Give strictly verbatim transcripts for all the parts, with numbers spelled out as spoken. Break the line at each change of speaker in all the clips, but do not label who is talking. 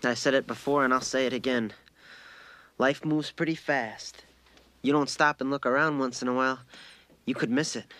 I said it before and I'll say it again. Life moves pretty fast. You don't stop and look around once in a while, you could miss it.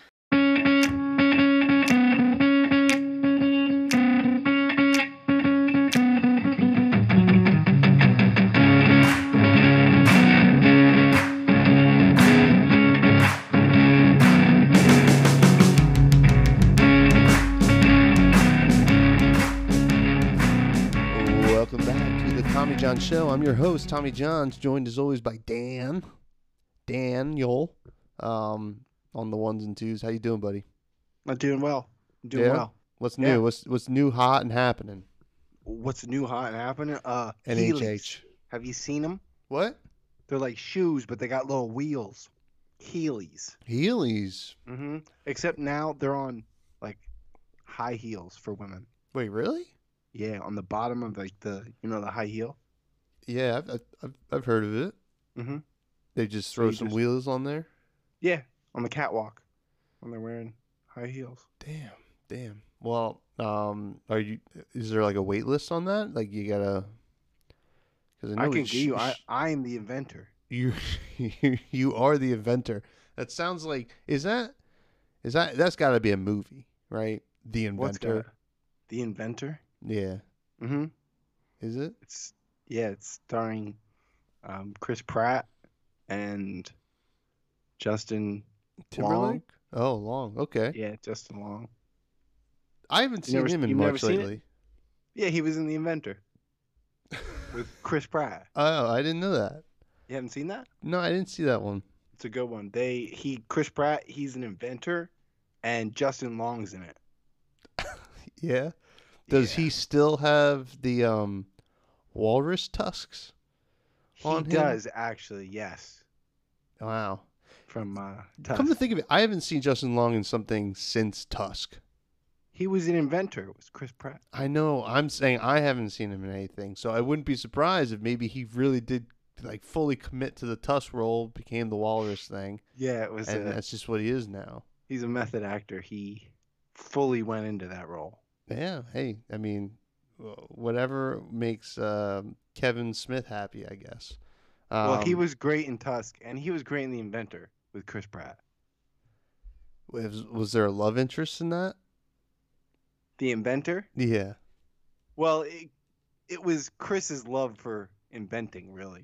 Tommy John Show. I'm your host, Tommy Johns, joined as always by Dan, Daniel, um, on the ones and twos. How you doing, buddy?
I'm doing well. I'm doing
yeah?
well.
What's
yeah.
new? What's what's new, hot, and happening?
What's new, hot, and happening? Uh,
N H H.
Heelys. Have you seen them?
What?
They're like shoes, but they got little wheels. Heelys.
Heelys.
Mm-hmm. Except now they're on like high heels for women.
Wait, really?
Yeah, on the bottom of like the you know the high heel.
Yeah, I've I've, I've heard of it.
Mm-hmm.
They just throw
so
some
just,
wheels on there.
Yeah, on the catwalk when they're wearing high heels.
Damn, damn. Well, um, are you? Is there like a wait list on that? Like you gotta.
Because I, I can give you. I I'm the inventor.
You you you are the inventor. That sounds like is that is that that's got to be a movie, right? The Inventor.
The Inventor.
Yeah.
Mm-hmm.
Is it?
It's yeah. It's starring um, Chris Pratt and Justin
Timberlake.
Long.
Oh, Long. Okay.
Yeah, Justin Long.
I haven't
you
seen
never,
him in much lately.
Yeah, he was in The Inventor with Chris Pratt.
Oh, I didn't know that.
You haven't seen that?
No, I didn't see that one.
It's a good one. They he Chris Pratt. He's an inventor, and Justin Long's in it.
Yeah. Does
yeah.
he still have the um, walrus tusks on
he
him? He
does, actually, yes.
Wow.
From uh, Tusk.
Come to think of it, I haven't seen Justin Long in something since Tusk.
He was an inventor. It was Chris Pratt.
I know. I'm saying I haven't seen him in anything, so I wouldn't be surprised if maybe he really did like fully commit to the Tusk role, became the walrus thing.
Yeah, it was.
And
a,
that's just what he is now.
He's a method actor. He fully went into that role.
Yeah, hey, I mean, whatever makes uh, Kevin Smith happy, I guess. Um,
well, he was great in Tusk, and he was great in The Inventor with Chris Pratt.
Was, was there a love interest in that?
The Inventor?
Yeah.
Well, it, it was Chris's love for inventing, really.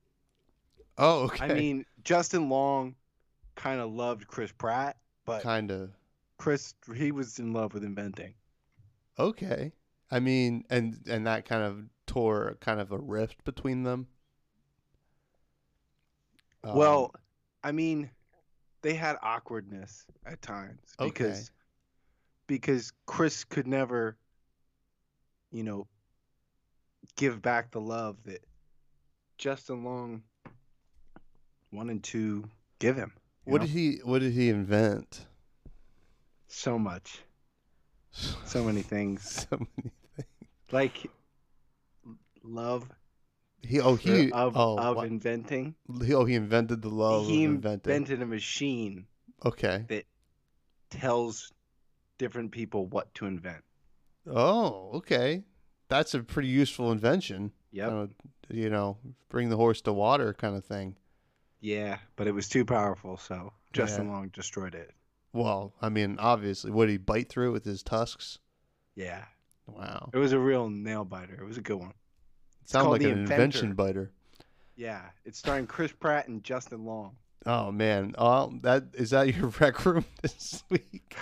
Oh, okay.
I mean, Justin Long kind of loved Chris Pratt, but
kind of.
Chris, he was in love with inventing.
Okay. I mean, and and that kind of tore kind of a rift between them.
Um, well, I mean, they had awkwardness at times because
okay.
because Chris could never, you know, give back the love that Justin Long wanted to give him.
What
know?
did he What did he invent?
So much. So many things.
So many things.
Like love.
He oh he
of,
oh,
of
what?
inventing.
He, oh, he invented the love
he
of inventing.
He invented a machine.
Okay.
That tells different people what to invent.
Oh, okay. That's a pretty useful invention.
Yep.
Uh, you know, bring the horse to water kind of thing.
Yeah, but it was too powerful, so Justin
yeah.
Long destroyed it.
Well, I mean, obviously, would he bite through it with his tusks?
Yeah.
Wow.
It was a real nail biter. It was a good one.
It sounds like an Inventor. Invention biter.
Yeah, it's starring Chris Pratt and Justin Long.
Oh man, oh that is that your rec room this week?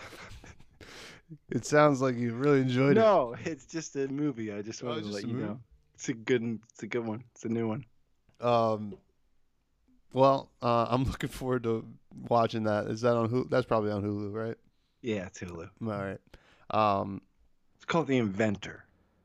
It sounds like you really enjoyed
no,
it.
No, it's just a movie. I just wanted
oh,
to
just
let you know. It's a good. It's a good one. It's a new one.
Um. Well, uh, I'm looking forward to watching that. Is that on Hulu? That's probably on Hulu, right?
Yeah, it's Hulu.
All right. Um,
it's called The Inventor.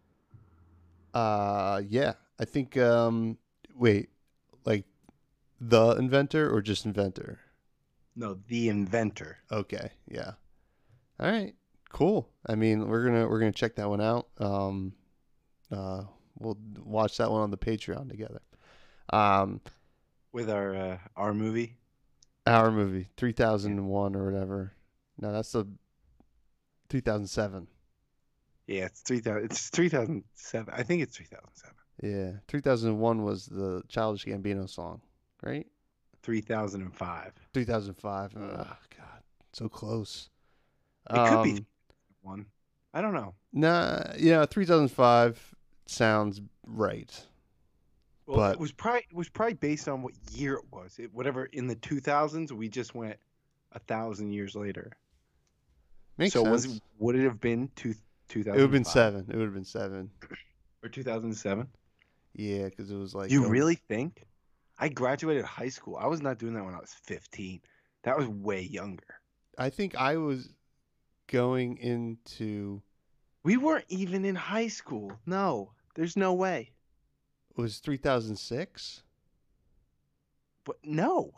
Uh, yeah. I think. Um, wait, like the inventor or just inventor?
No, The Inventor.
Okay. Yeah. All right. Cool. I mean, we're gonna we're gonna check that one out. Um, uh, we'll watch that one on the Patreon together. Um.
With our uh, our movie,
our movie, three thousand one or whatever. No, that's the two thousand seven.
Yeah, it's three thousand. It's three thousand seven. I think it's three thousand seven.
Yeah, three thousand one was the Childish Gambino song, right?
Three thousand and five.
two thousand five. Oh God, so close.
It could be
Um,
one. I don't know.
nah, yeah, three thousand five sounds right.
Well,
But-
it was probably it was probably based on what year it was. It, whatever in the two thousands, we just went a thousand years later.
Makes
so
sense.
was it, would it have been two two thousand?
It would have been seven. It would have been seven.
or two thousand seven.
Yeah, because it was like
You
uh,
really think? I graduated high school. I was not doing that when I was fifteen. That was way younger.
I think I was going into
We weren't even in high school. No, there's no way.
was three thousand six.
But no,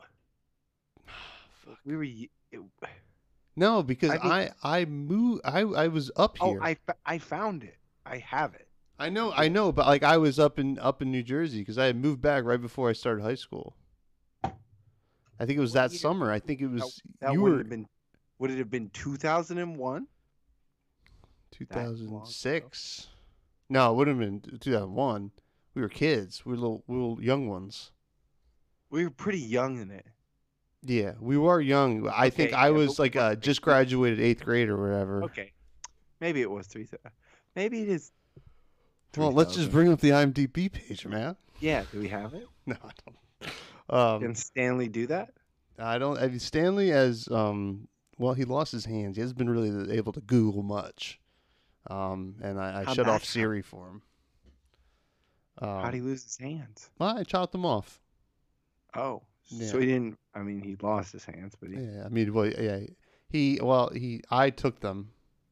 we were. y- It,
No, because
I
I
mean-
I, moved. I I was up
oh,
here.
I fa- I found it. I have it.
I know, I know, but like I was up in up in New Jersey because I had moved back right before I started high school. I think it was
What
that
year?
summer. I think it was
That
you
would
were
have been. Would it have been two thousand and one?
two
that long
thousand six. No, it would have been two thousand one. We were kids. We were little, we were young ones.
We were pretty young in it.
Yeah, we were young. I think
Okay,
I
yeah, but
was
we
like
were
uh,
pretty
just
young.
graduated eighth grade or whatever.
Okay, maybe it was three thousand. Maybe it is.
Well, let's just
three thousand.
bring up the IMDb page, man.
Yeah, do we have it?
No, I don't. Um,
Can Stanley do that?
I don't. I mean, Stanley has um. Well, he lost his hands. He hasn't been really able to Google much. Um, and I, I
How'd
shut
that
off
go?
Siri for him. Um,
How would he lose his hands?
well, I chopped them off.
Oh,
Yeah.
so he didn't. I mean, he lost his hands, but he,
Yeah, I mean, well, yeah, he. Well, he. I took them.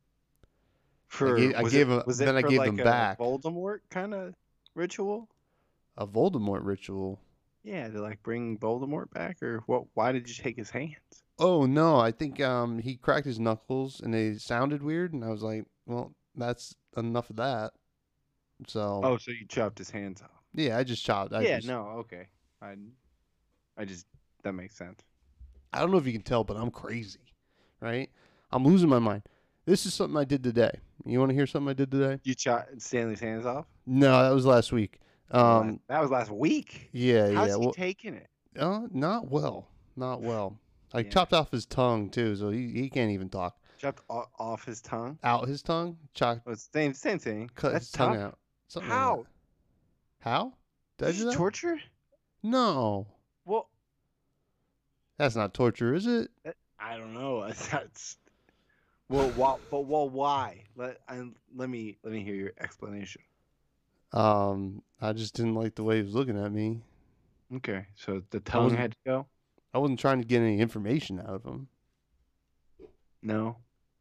for
gave- I
was
gave
it,
him-
was
then
it
I
for
gave
like
them
a
back.
Voldemort kind of ritual?
A Voldemort ritual.
Yeah, to like bring Voldemort back, or what? Why did you take his hands?
Oh no, I think um he cracked his knuckles and they sounded weird, and I was like, well, that's enough of that. So
Oh, so you chopped his hands off?
yeah, I just chopped. I
yeah,
just,
no, okay. I, I just that makes sense.
I don't know if you can tell, but I'm crazy, right? I'm losing my mind. This is something I did today. You want to hear something I did today?
You chopped Stanley's hands off?
No, that was last week. Um,
that was last week.
yeah,
How's
yeah.
he
Well,
taking it?
uh, not well, not well. I
Yeah.
chopped off his tongue too, so he, he can't even talk.
Chopped o- off his tongue?
Out his tongue, chopped,
Well, it's same same thing.
cut
That's
his tongue
tough.
out. Something like
How?
that. How? Did I
This
do
is
that?
torture?
No,
Well,
that's not torture, is it?
I don't know. That's well, why, but well, why? Let I, let me let me hear your explanation.
Um, I just didn't like the way he was looking at me.
Okay, so the tongue
wasn't-
had to go.
I wasn't trying to get any information out of him.
No,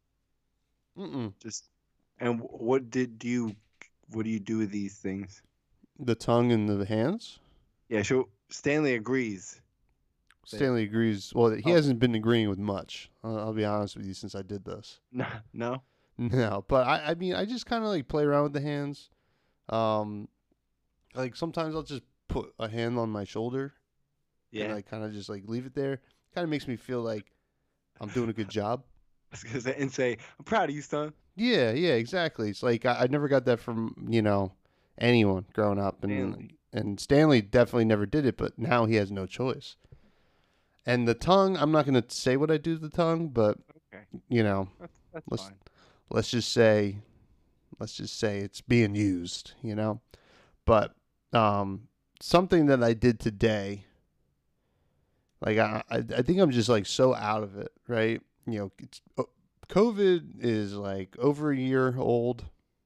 Mm-mm.
just and wh- what did you what do you do with these things?
The tongue and the hands.
Yeah, so Stanley agrees. They-
Stanley agrees. Well, he
Oh.
hasn't been agreeing with much. I'll, I'll be honest with you, since I did this.
No, no.
No, but I, I mean, I just kind of like play around with the hands. Um, like sometimes I'll just put a hand on my shoulder and
Yeah,
I kind of just like leave it there. Kind of makes me feel like I'm doing a good job.
I was gonna say, and say, "I'm proud of you, son."
Yeah, yeah, exactly. It's like I, I never got that from, you know, anyone growing up, and
Stanley.
and Stanley definitely never did it, but now he has no choice. And the tongue, I'm not going to say what I do to the tongue, but
Okay,
you know,
that's that's
Let's-
fine.
let's just say, let's just say it's being used, you know. But um, something that I did today, like I, I, I think I'm just like so out of it, right? You know, it's, oh, COVID is like over a year old.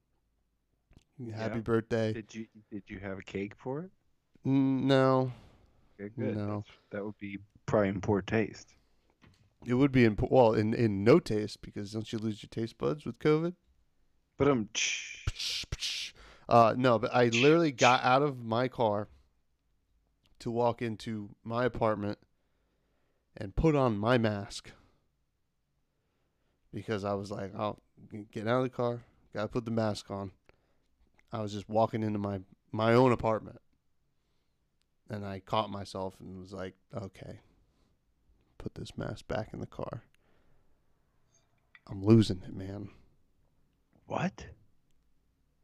Happy
Yeah.
birthday.
Did you did you have a cake for it?
Mm, No,
Okay, good.
No.
That's- that would be probably in poor taste.
it would be in well in, in no taste, because don't you lose your taste buds with COVID?
But um,
Uh, no, but I literally got out of my car to walk into my apartment and put on my mask because I was like, "I'll get out of the car, gotta put the mask on." I was just walking into my my own apartment, and I caught myself and was like, "Okay, put this mask back in the car." I'm losing it, man.
what?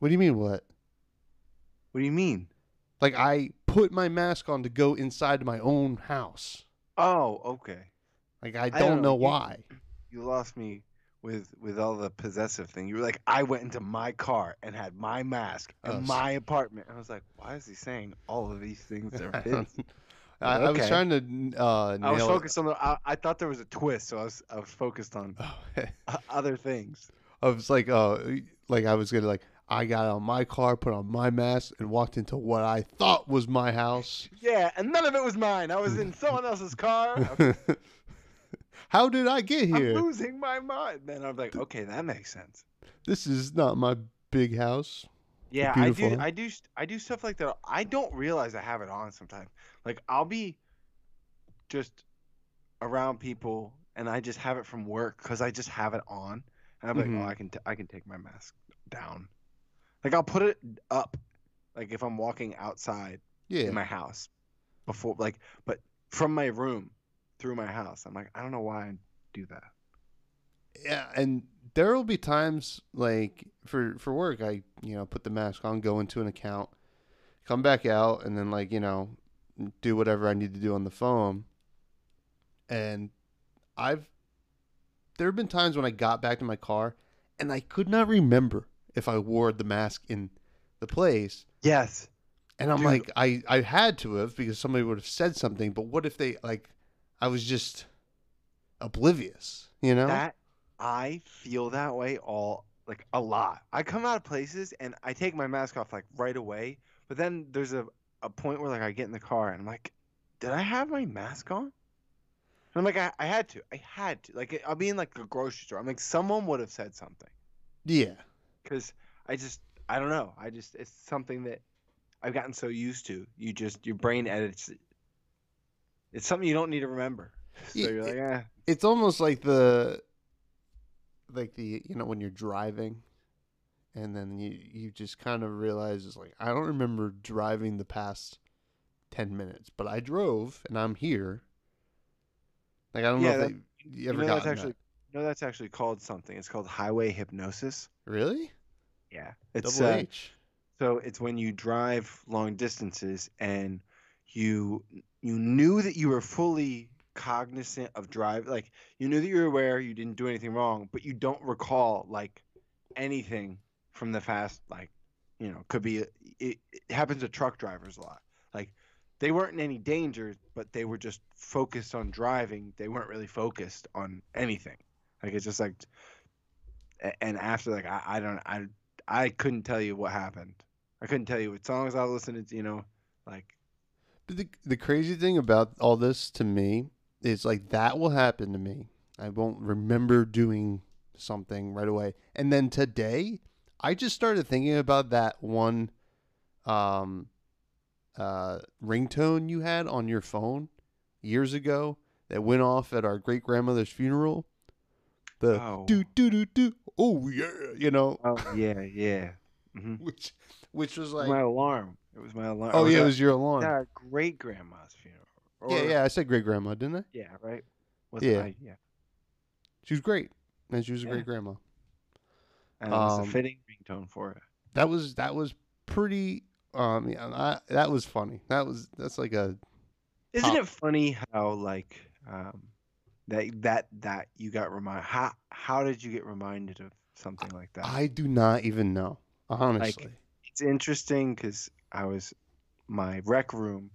What do you mean what?
What do you mean?
Like I put my mask on to go inside my own house.
Oh, okay.
Like I
I
don't
don't know.
know
You
why.
you lost me with with all the possessive thing. You were like, I went into my car and had my mask
Oh,
in
so-
my apartment. I was like, why is he saying all of these things are
I,
his?
don't-
I
I,
was
I
like,
was
okay.
trying to uh,
I was
nail
focused on the. I, I thought there was a twist, so I was I was focused on
it.
o- other things.
I was like, uh, like I was gonna like, I got on my car, put on my mask, and walked into what I thought was my house.
Yeah, and none of it was mine. I was in someone else's car. Okay,
How did I get
I'm
here?
losing my mind. Then I'm like, okay, that makes sense.
This is not my big house.
Yeah, I do.
Beautiful.
I do. I do stuff like that. I don't realize I have it on sometimes. Like I'll be just around people, and I just have it from work because I just have it on, and I'm like,
Mhm.
oh, I can. T- I can take my mask down. Like I'll put it up, like if I'm walking outside
Yeah.
in my house, before like, but from my room through my house. I'm like, I don't know why I do that.
Yeah, and there will be times like for for work, I you know put the mask on, go into an account, come back out, and then like you know do whatever I need to do on the phone. And I've there have been times when I got back to my car and I could not remember if I wore the mask in the place.
Yes.
And I'm
Dude.
like, I I had to have because somebody would have said something. But what if they like, I was just oblivious, you know?
That I feel that way all like a lot. I come out of places and I take my mask off like right away, but then there's a, a point where like I get in the car and I'm like, did I have my mask on? And I'm like, I, I had to. I had to. Like I'll be in like a grocery store. I'm like, someone would have said something.
Yeah.
Because I just I don't know. I just it's something that I've gotten so used to. You just your brain edits it. It's something you don't need to remember. So
Yeah,
you're like, eh.
It's almost like the like the you know when you're driving and then you you just kind of realize it's like I don't remember driving the past ten minutes, but I drove and I'm here. Like I don't
Yeah,
know
that-
if they, you
You
ever
know
got
that's actually you know that's actually called something. It's called highway hypnosis.
really
Yeah. It's
double
uh,
H.
so it's when you drive long distances and you you knew that you were fully cognizant of drive, like you knew that you were aware you didn't do anything wrong, but you don't recall like anything from the fast, like you know, could be it, it happens to truck drivers a lot. Like they weren't in any danger, but they were just focused on driving. They weren't really focused on anything. Like it's just like, a- and after like I, I don't I I couldn't tell you what happened. I couldn't tell you what songs I was listening to. You know, like
But the the crazy thing about all this to me is like that will happen to me. I won't remember doing something right away. And then today, I just started thinking about that one um uh ringtone you had on your phone years ago that went off at our great grandmother's funeral. The
Oh.
do do do do oh yeah, you know,
oh yeah yeah. hmm
which which was
It was
like
my alarm. It was my alarm.
oh yeah, it
at-
was your alarm.
at great grandma's funeral. Or,
Yeah, yeah, I said great grandma, didn't I?
yeah, right. Was
Yeah.
I, yeah.
She was great. And she was a
Yeah.
great grandma.
And it was a
Um,
fitting ringtone for it.
That was that was pretty um yeah, I, that was funny. That was that's like a
Isn't
pop-
it funny how like um that that that you got reminded? How how did you get reminded of something like that?
I do not even know, honestly.
It's interesting because I was my rec room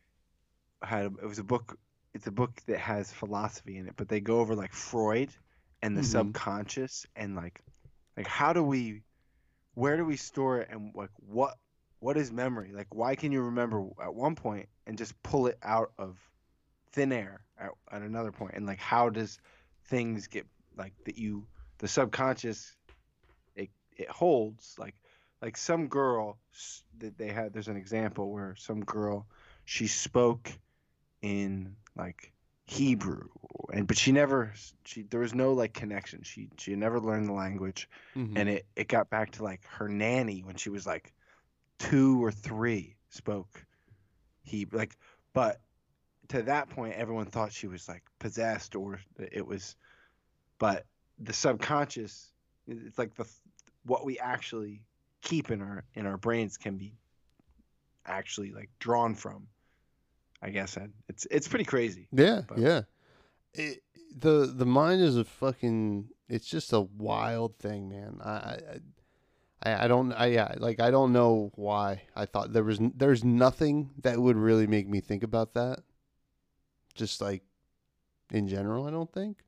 had it was a book. It's a book that has philosophy in it, but they go over like Freud and the
Mhm.
subconscious and like like how do we where do we store it and like what what is memory? Like why can you remember at one point and just pull it out of thin air at, at another point? And like how does things get like that you the subconscious it it holds like like some girl s- that they had there's an example where some girl she spoke in like Hebrew and but she never she there was no like connection. She she had never learned the language
Mhm.
and it it got back to like her nanny when she was like two or three spoke Hebrew like but to that point everyone thought she was like possessed or it was but the subconscious it's like the what we actually keep in our in our brains can be actually like drawn from. I guess and it's it's pretty crazy.
Yeah,
But
yeah. It, the the mind is a fucking. It's just a wild thing, man. I, I, I, I don't. I yeah. Like I don't know why I thought there was. n- There's nothing that would really make me think about that. Just like, in general, I don't think.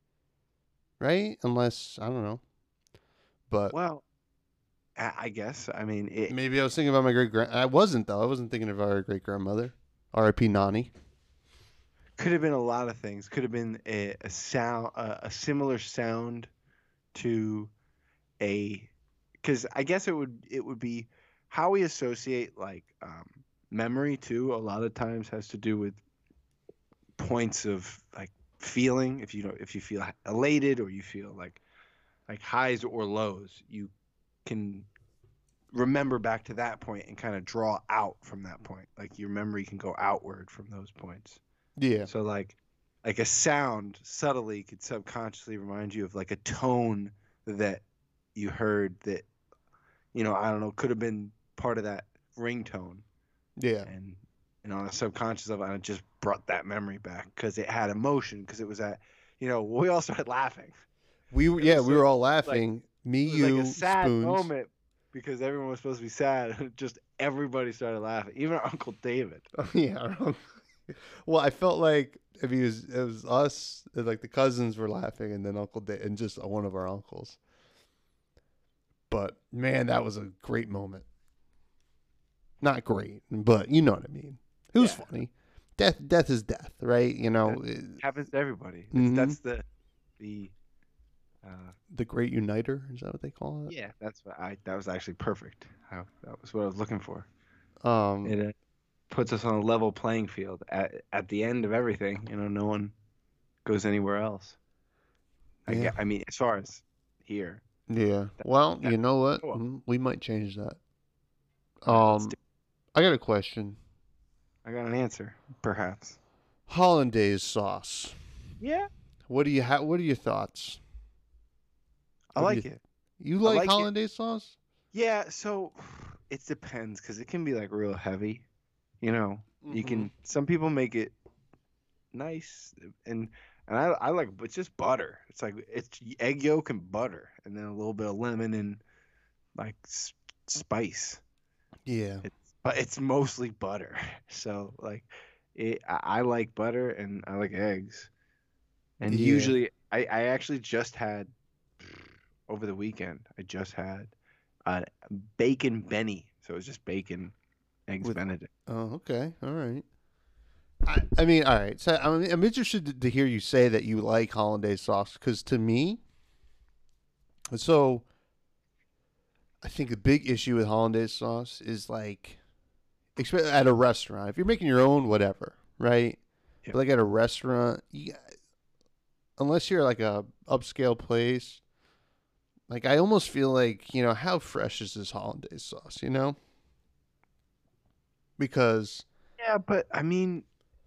Right? Unless I don't know. But
well, I, I guess I mean it
maybe I was thinking about my great grand. I wasn't though. I wasn't thinking of our great grandmother. R I P Nani.
could have been a lot of things. Could have been a, a sound, a, a similar sound to a, because I guess it would it would be how we associate like um, memory too. A lot of times has to do with points of like feeling. If you know, if you feel elated or you feel like like highs or lows, you can remember back to that point and kind of draw out from that point. Like your memory can go outward from those points.
Yeah.
So like like a sound subtly could subconsciously remind you of like a tone that you heard that you know, I don't know, could have been part of that ringtone.
Yeah.
And and on a subconscious level, it just brought that memory back because it had emotion because it was at, you know, we all started laughing.
We were
It
yeah
was
we
sort
were
of
all laughing. Me,
It was
you,
like a sad
Spoons.
moment because everyone was supposed to be sad. and Just everybody started laughing, even our Uncle David.
Oh, yeah. our uncle- Well, I felt like if he was, it was us, and, like the cousins were laughing, and then Uncle Dave, and just one of our uncles. But man, that was a great moment. Not great, but you know what I mean. It was
Yeah.
funny. Death, death is death, right? You know, it-
Happens to everybody. It's-
Mhm.
That's the the. Uh,
the great uniter, is that what they call it?
yeah, that's what I. That was actually perfect. How, that was what I was looking for.
Um,
It uh, puts us on a level playing field. At at the end of everything, you know, no one goes anywhere else. I
Yeah.
get. I mean, as far as here.
yeah. Well,
that-
you know what?
Cool.
Mm, We might change that.
All right, let's
Um,
do-
I got a question.
I got an answer, perhaps.
Hollandaise sauce.
Yeah,
What do you ha- What are your thoughts?
I
What do
like
you-
it.
You
I
like,
like it.
hollandaise sauce?
Yeah, so it depends because it can be like real heavy. You know, you can. Some people make it nice, and and I I like it's just butter. It's like it's egg yolk and butter, and then a little bit of lemon and like s- spice.
Yeah.
It's but it's mostly butter. So like, it I, I like butter and I like eggs, and
Yeah.
usually I I actually just had over the weekend. I just had uh, bacon Benny. So it was just bacon, eggs
With-
Benedict.
Oh, okay. All right. I, I mean, all right. So I'm, I'm interested to, to hear you say that you like hollandaise sauce because to me, so I think the big issue with hollandaise sauce is like, especially at a restaurant, if you're making your own, whatever, right?
Yeah.
But like at a restaurant, you, unless you're like a upscale place, like I almost feel like, you know, how fresh is this hollandaise sauce, you know? Because
Yeah, but I mean,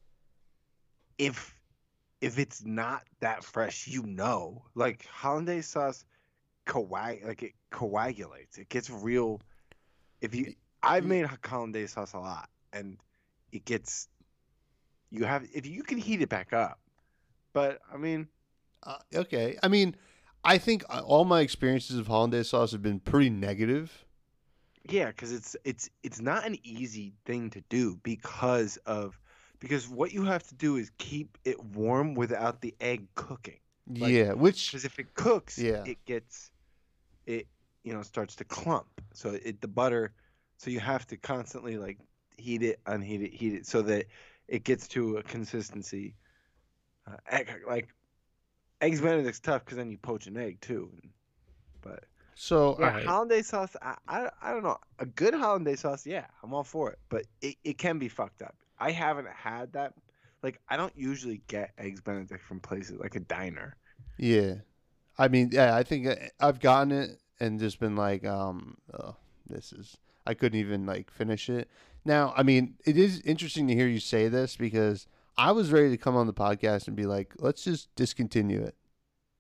if if it's not that fresh, you know, like hollandaise sauce, coag like it coagulates. It gets real. If you, I've
you-
made hollandaise sauce a lot, and it gets. You have if you can heat it back up, but I mean,
Uh, okay. I mean, I think uh, all my experiences of hollandaise sauce have been pretty negative.
yeah, because it's it's it's not an easy thing to do because of because what you have to do is keep it warm without the egg cooking. Like,
yeah, which
Because if it cooks,
Yeah.
it gets it you know starts to clump. So it the butter, so you have to constantly like heat it, unheat it, heat it, so that it gets to a consistency. Uh, egg, like eggs Benedict's tough because then you poach an egg too. But
so
yeah,
all right.
hollandaise sauce, I, I I don't know, a good hollandaise sauce, yeah, I'm all for it. But it, it can be fucked up. I haven't had that. Like I don't usually get eggs Benedict from places like a diner.
Yeah. I mean, yeah, I think I- I've gotten it and just been like, um, oh, this is, I couldn't even like finish it. Now, I mean, it is interesting to hear you say this because I was ready to come on the podcast and be like, let's just discontinue it.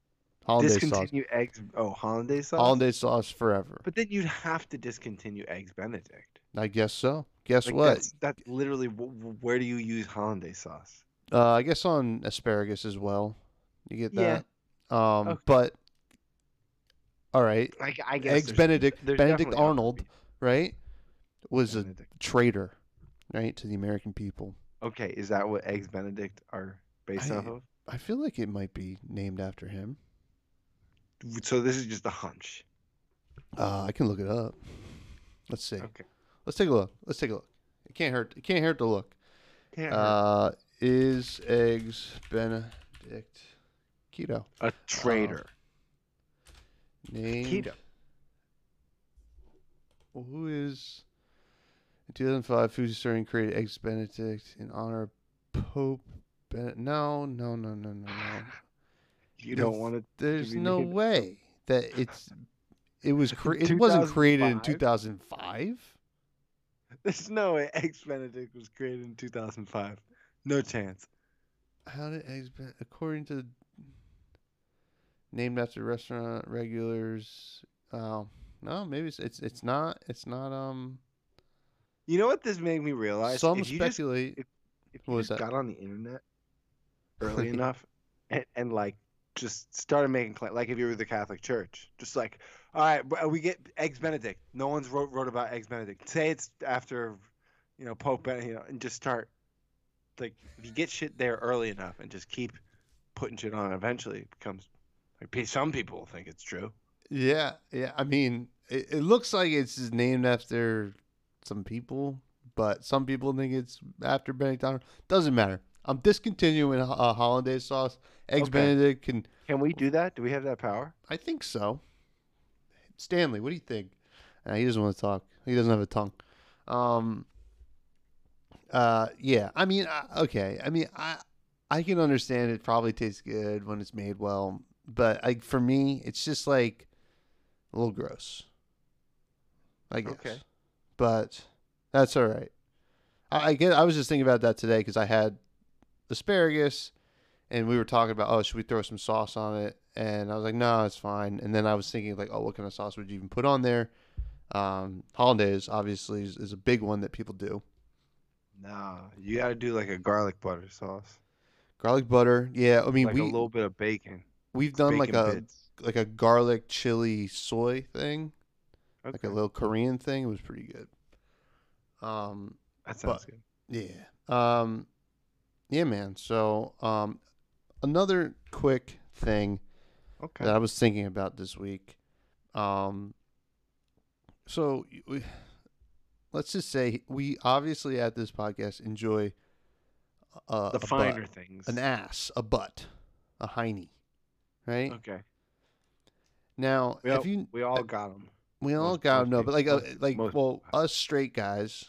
Hollandaise sauce.
Discontinue eggs. Oh, hollandaise sauce.
Hollandaise sauce forever.
But then you'd have to discontinue eggs Benedict.
I guess so. Guess
Like
what?
that's that's literally w- w- where do you use hollandaise sauce?
Uh, I guess on asparagus as well. You get
Yeah.
that. Um,
Okay.
but all right,
I, I guess
eggs
there's-
Benedict
there's
Benedict
definitely
Arnold,
other
right? Was a
Benedict.
traitor, right, to the American people.
Okay, is that what eggs Benedict are based
I-
off of?
I feel like it might be named after him.
So this is just a hunch.
Uh, I can look it up. Let's see.
Okay.
Let's take a look. Let's take a look. It can't hurt. It can't hurt to look.
Can't hurt.
Uh, is eggs Benedict keto?
A traitor.
Name.
Keto.
Who is in two thousand five food historian created eggs Benedict in honor of Pope Ben? No, no, no, no, no, no.
You don't want to.
There's
me
no
name?
way that it's. It was. Cre- it wasn't created in two
two
thousand
thousand
five.
There's no way eggs Benedict was created in two thousand five. No chance.
How did eggs? Ben- according to named after restaurant regulars. Oh no, maybe it's it's, it's not. It's not. Um.
You know what this made me realize?
Some
If you just-
speculate.
if If
What
you
was
just
that?
got on the internet early enough and, and like just started making claims, like if you were the Catholic Church, just like, all right, but we get eggs Benedict. No one's wrote wrote about eggs Benedict. Say it's after, you know, Pope Benedict, you know, and just start like if you get shit there early enough and just keep putting shit on, eventually it becomes like pe- some people think it's true.
Yeah, yeah. I mean, it, it looks like it's named after some people, but some people think it's after Benedict Arnold. Doesn't matter. I'm discontinuing uh, hollandaise sauce. Eggs
Okay.
Benedict can.
Can we do that? Do we have that power?
I think so. Stanley, what do you think? Uh, he doesn't want to talk. He doesn't have a tongue. Um. Uh. Yeah. I mean. Uh, okay. I mean. I. I can understand it probably tastes good when it's made well, but like for me, it's just like a little gross. I guess.
Okay.
But that's all right. I, I get. I was just thinking about that today because I had asparagus, and we were talking about, oh, should we throw some sauce on it? And I was like, no, it's fine. And then I was thinking like, oh, what kind of sauce would you even put on there? Um, hollandaise obviously is, is a big one that people do.
No, you got to do like a garlic butter sauce,
Garlic butter, yeah. I mean,
like
we
a little bit of bacon.
we've done like
bacon
a
bits.
like a garlic chili soy thing, like a
Okay.
little Korean thing. It was pretty good. Um,
That sounds
but-
good.
Yeah. Um yeah, man. So, um another quick thing
Okay.
that I was thinking about this week. Um so we, let's just say we obviously at this podcast enjoy uh,
the
a
finer
butt,
things.
an ass, a butt, a hiney, right?
Okay.
Now,
We
have
all,
you
we all got them.
we all
most-
got
most
no, but like
people-
uh,
most-
like
most
well,
people have.
us straight guys,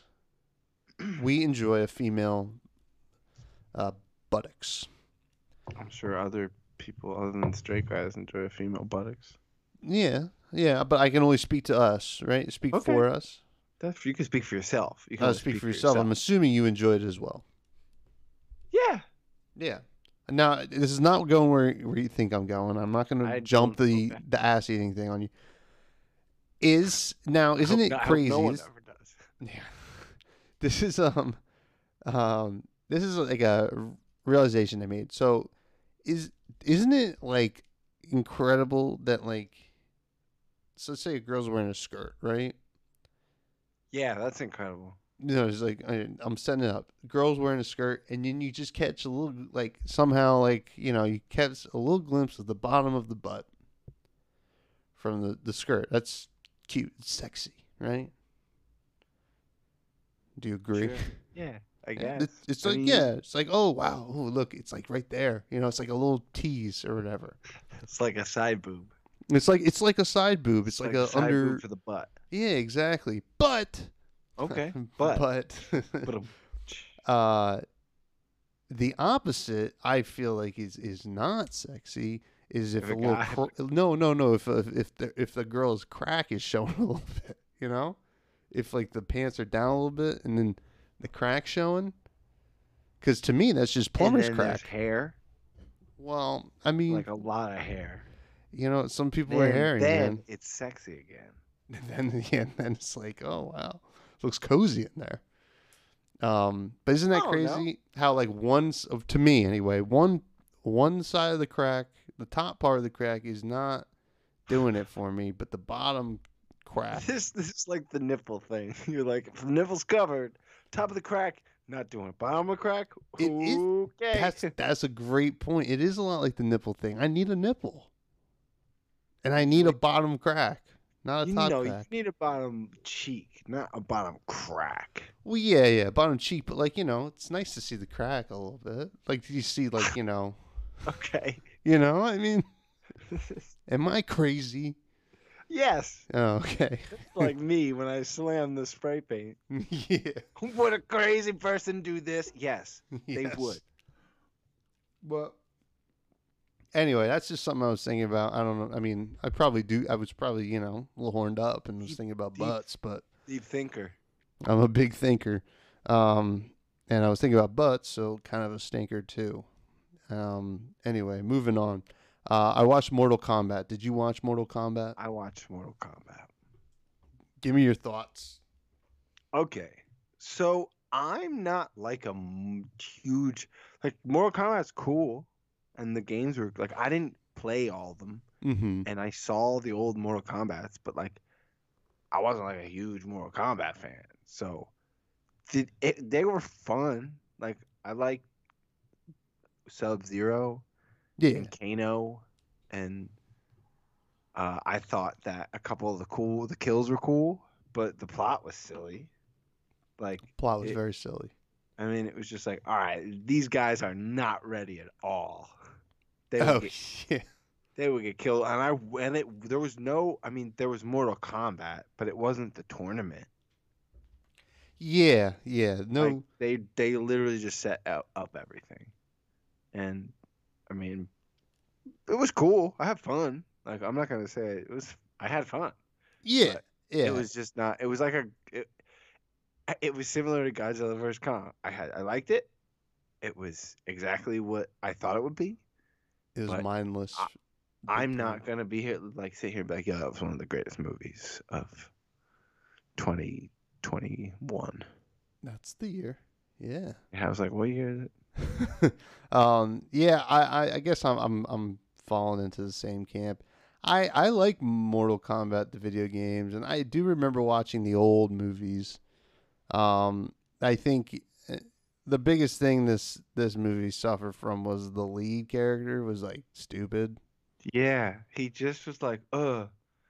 we enjoy a female uh, buttocks.
I'm sure other people other than straight guys enjoy female buttocks.
Yeah, yeah, but I can only speak to us, right? Speak
Okay.
for us.
That's you can speak for yourself. You can
Uh,
only
speak, for yourself. I'm assuming you enjoyed it as well.
Yeah.
Yeah. Now this is not going where where you think I'm going. I'm not going
I
to jump
don't-
the
okay.
the ass eating thing on you. Is now
I
isn't
hope
it
not- I hope
crazy?
No one
This-
ever does.
Yeah. This is um um this is like a r- realization I made. So is isn't it like incredible that like so let's say a girl's wearing a skirt, right?
Yeah, that's incredible.
You know, it's like I- I'm setting it up. Girl's wearing a skirt, and then you just catch a little like somehow like you know you catch a little glimpse of the bottom of the butt from the the skirt. That's cute, it's sexy, right? Do you agree?
Sure. Yeah, I
Yeah,
guess.
It's, it's
I
like
mean,
yeah, it's like oh wow, oh look, it's like right there. You know, it's like a little tease or whatever.
It's like a side boob.
It's like it's like a side boob. It's, like, a,
side
under
boob for the butt.
yeah, exactly. But
Okay, but
but
but um,
uh, the opposite I feel like is is not sexy. Is if,
If
a
a
little
guy-
cr- no no no if if if the, if the girl's crack is showing a little bit, you know, if like the pants are down a little bit and then the crack showing. Because to me that's just plumber's
and then
crack.
there's hair,
Well, I mean,
like a lot of hair.
You know, some people wear
Then,
herring,
then
man.
it's sexy again.
And then, yeah, and then it's like, oh wow, looks cozy in there. Um, but isn't that
Oh, no.
crazy? How like one s- of to me anyway, one one side of the crack, the top part of the crack is not doing it for me, but the bottom crack,
This this is like the nipple thing. You're like, if the nipple's covered, top of the crack, not doing it. Bottom of the crack,
It is-
okay.
that's that's a great point. It is a lot like the nipple thing. I need a nipple, and I need a bottom crack, not a
you
top
know, you
crack.
need a bottom cheek, not a bottom crack.
Well, yeah, yeah, bottom cheek, but like you know, it's nice to see the crack a little bit. Like you see, like you know,
Okay.
you know. I mean, am I crazy?
Yes.
Oh, okay.
Like me when I slam the spray paint.
Yeah.
Would a crazy person do this? Yes, they
Yes.
would.
But anyway, that's just something I was thinking about. I don't know. I mean, I probably do. I was probably, you know, a little horned up and was
Deep-
thinking about
deep.
butts, but
Deep thinker.
I'm a big thinker. Um, and I was thinking about butts, so kind of a stinker too. Um, anyway, moving on. Uh, I watched Mortal Kombat. Did you watch Mortal Kombat?
I watched Mortal Kombat.
Give me your thoughts.
Okay, so I'm not like a m- huge like Mortal Kombat's cool, and the games were like I didn't play all of them,
Mm-hmm.
and I saw the old Mortal Kombat's, but like I wasn't like a huge Mortal Kombat fan. So did it, they were fun. Like I like Sub Zero
Yeah.
and Kano, and uh, I thought that a couple of the cool the kills were cool, but the plot was silly. Like
Plot was
it-
very silly.
I mean, it was just like, all right, these guys are not ready at all. They would
Oh,
get,
yeah.
they would get killed, and I and it there was no, I mean, there was Mortal Kombat, but it wasn't the tournament.
Yeah, yeah. No.
Like, they they literally just set out, up everything, and I mean, it was cool. I had fun. Like I'm not gonna say it, it was. I had fun.
yeah.
but
Yeah.
It was just not. It was like a. It, it was similar to Godzilla versus Kong. I had. I liked it. It was exactly what I thought it would be.
It was
but
mindless.
I-
big
I'm
time.
not gonna be here like sit here and be like, yo, that was one of the greatest movies of twenty twenty-one.
That's the year. Yeah.
And I was like, what year is it?
um. Yeah. I, I. I guess I'm. I'm. I'm falling into the same camp. I. I like Mortal Kombat, the video games, and I do remember watching the old movies. Um. I think uh, the biggest thing this this movie suffered from was the lead character was like stupid.
Yeah, he just was like, uh,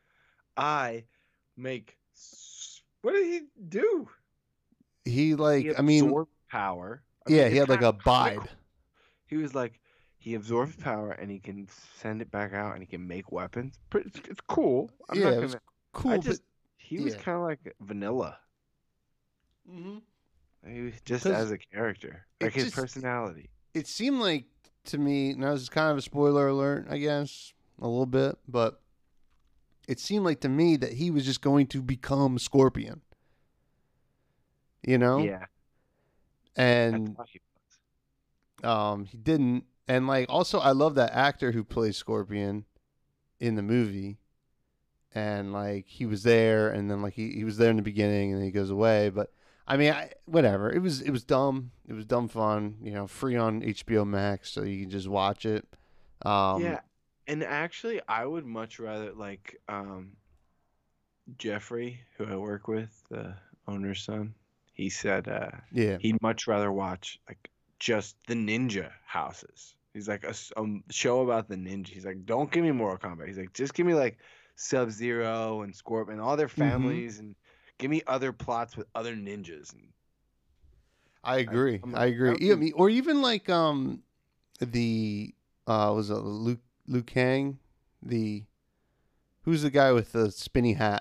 I make. s- What did he do?
He like.
He
I mean.
absorbed power. I
Yeah.
mean,
He
it's
had like
kinda
a bide.
comical. He was like, he absorbs power and he can send it back out and he can make weapons. But it's, it's cool. I'm
Yeah,
not
it was
gonna.
Cool.
I just he was
yeah.
kind of like vanilla.
but, Mhm.
He was just
'Cause
as a character,
it
like his
just-
personality.
It seemed like to me, now this is kind of a spoiler alert, I guess, a little bit, but it seemed like to me that he was just going to become Scorpion. You know?
Yeah, I
And
thought he was.
um he didn't. And like also I love that actor who plays Scorpion in the movie. And like he was there and then like he, he was there in the beginning and then he goes away. But I mean I, whatever. It was it was dumb. It was dumb fun, you know, free on H B O Max so you can just watch it. Um
Yeah, and actually, I would much rather like um, Jeffrey, who I work with, the owner's son. He said uh,
yeah.
he'd much rather watch like just the ninja houses. He's like a, s- um, show about the ninja. He's like, don't give me Mortal Kombat. He's like, just give me like Sub Zero and Scorpion, all their families, and give me other plots with other ninjas. And
I agree.
I'm
I,
like,
agree.
that would
Yeah, I
be-
mean, or even like um the uh was it Luke Liu Kang, the who's the guy with the spinny hat?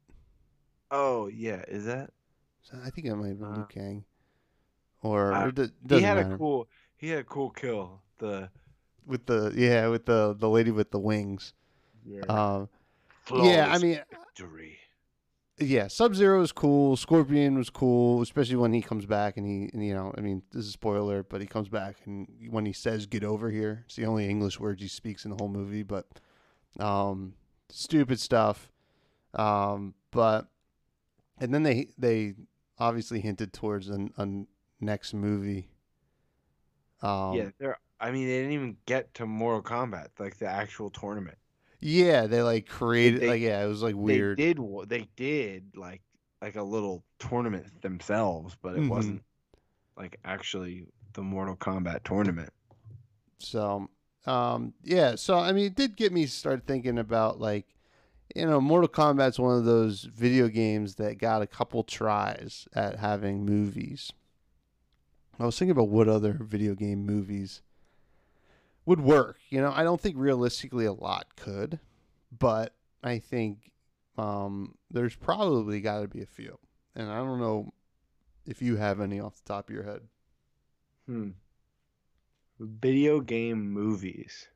oh yeah, is that?
I think it might have been Liu
Uh,
Kang. Or
uh,
it do-
He
doesn't
had
matter.
a cool. He had a cool kill. The
with the yeah, with the the lady with the wings.
yeah.
Um yeah, I
Flawless
mean
victory.
yeah, Sub Zero is cool. Scorpion was cool, especially when he comes back and he, and, you know, I mean, this is a spoiler, but he comes back and when he says "get over here," it's the only English words he speaks in the whole movie. But Um, stupid stuff. Um, but and then they they obviously hinted towards a, a next movie.
Yeah,
Um,
they're. I mean, they didn't even get to Mortal Kombat, like the actual tournament.
yeah, they like
They
created
they
like yeah, it was like
they
weird.
did wa- they did like like a little tournament themselves, but it
Hmm.
wasn't like actually the Mortal Kombat tournament.
So, um, yeah, so I mean, it did get me start thinking about like, you know, Mortal Kombat's one of those video games that got a couple tries at having movies. I was thinking about what other video game movies would work. You know, I don't think realistically a lot could, but I think um, there's probably got to be a few. And I don't know if you have any off the top of your head.
Hmm. Video game movies.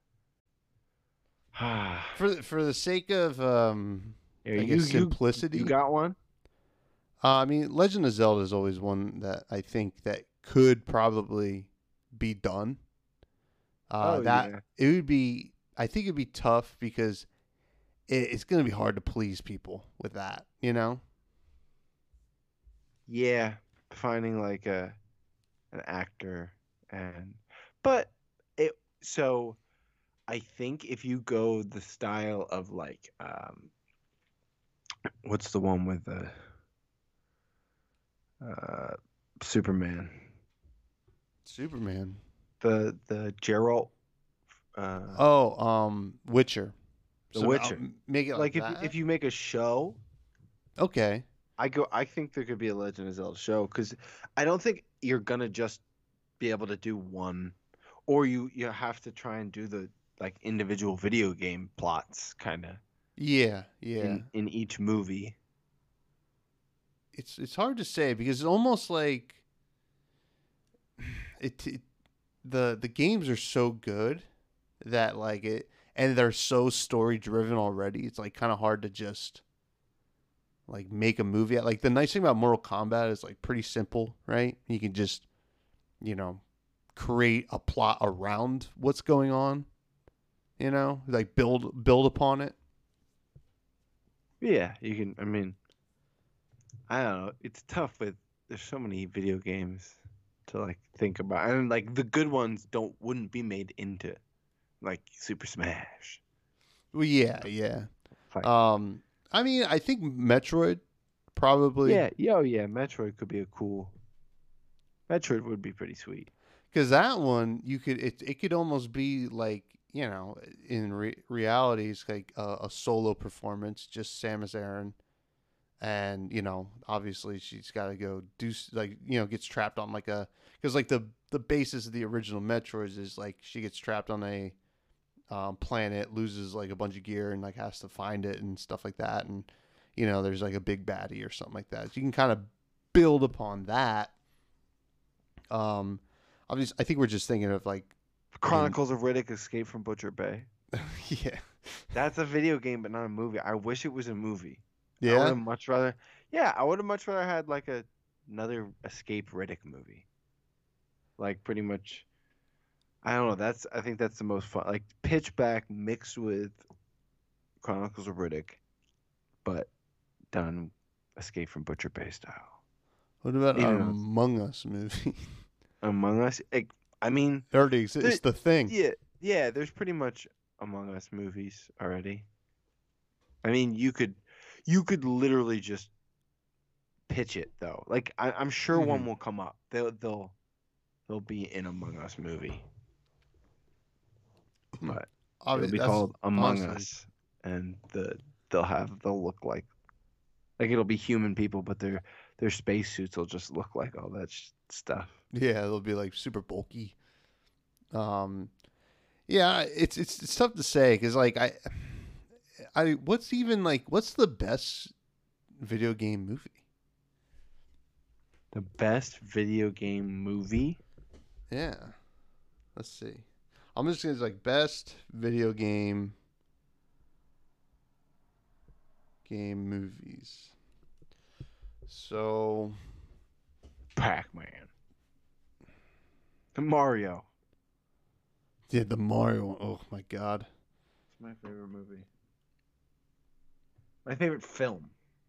Ah,
For the, for the sake of um,
yeah,
I
you
guess
you
simplicity,
you got one?
Uh, I mean, Legend of Zelda is always one that I think that could probably be done. Uh,
Oh
that
yeah,
it would be. I think it'd be tough because it, it's going to be hard to please people with that. You know?
yeah. Finding like a an actor and, but it so I think if you go the style of like um what's the one with the uh Superman,
Superman.
the the Geralt, uh
Oh, um, Witcher.
The
So uh,
Witcher.
make it like
Like if
that.
if you make a show,
Okay.
I go I think there could be a Legend of Zelda show because I don't think you're gonna just be able to do one, or you you have to try and do the like individual video game plots kind of
Yeah. Yeah.
in in each movie.
It's it's hard to say because it's almost like it, it the the games are so good that like it and they're so story driven already. It's like kind of hard to just like make a movie. Like the nice thing about Mortal Kombat is like pretty simple, right? You can just, you know, create a plot around what's going on, you know, like build build upon it.
Yeah, you can. I mean, I don't know. It's tough with there's so many video games to like think about, and like the good ones don't wouldn't be made into like Super Smash.
Well, yeah, yeah.
Like,
Um I mean, I think Metroid probably
yeah, yeah, oh yeah, Metroid could be a cool. Metroid would be pretty sweet.
cuz that one you could it it could almost be like, you know, in re- reality it's like a, a solo performance, just Samus Aran, and you know obviously she's got to go do like, you know, gets trapped on like a because like the the basis of the original Metroids is like she gets trapped on a um, planet, loses like a bunch of gear and like has to find it and stuff like that, and you know there's like a big baddie or something like that, so you can kind of build upon that. um obviously I think we're just thinking of like in
Chronicles of Riddick: Escape from Butcher Bay.
yeah.
That's a video game, but not a movie. I wish it was a movie. I would
Yeah.
have much rather. Yeah, I would have much rather had like a another Escape Riddick movie. Like pretty much. I don't know. That's I think that's the most fun. Like Pitchback mixed with Chronicles of Riddick, but done Escape from Butcher Bay style.
What about
Even
our
though it's
Among Us movie?
Among Us, it, I mean,
It already exists.
there,
It's the thing.
yeah, yeah. There's pretty much Among Us movies already. I mean, you could, you could literally just pitch it though. Like I, I'm sure
Hmm.
one will come up. They'll, they'll, they'll be in Among Us movie, but it'll
Obviously,
be
that's
called Among
honestly.
Us, and the they'll have they'll look like like it'll be human people, but their their spacesuits will just look like all that sh- stuff.
Yeah, it'll be like super bulky. Um, yeah, it's it's it's tough to say because like I, I what's even like what's the best video game movie?
The best video game movie.
Yeah, let's see. I'm just gonna like best video game game movies. So
Pac-Man. Mario.
yeah, the Mario one. Oh my god.
my favorite movie? My favorite film.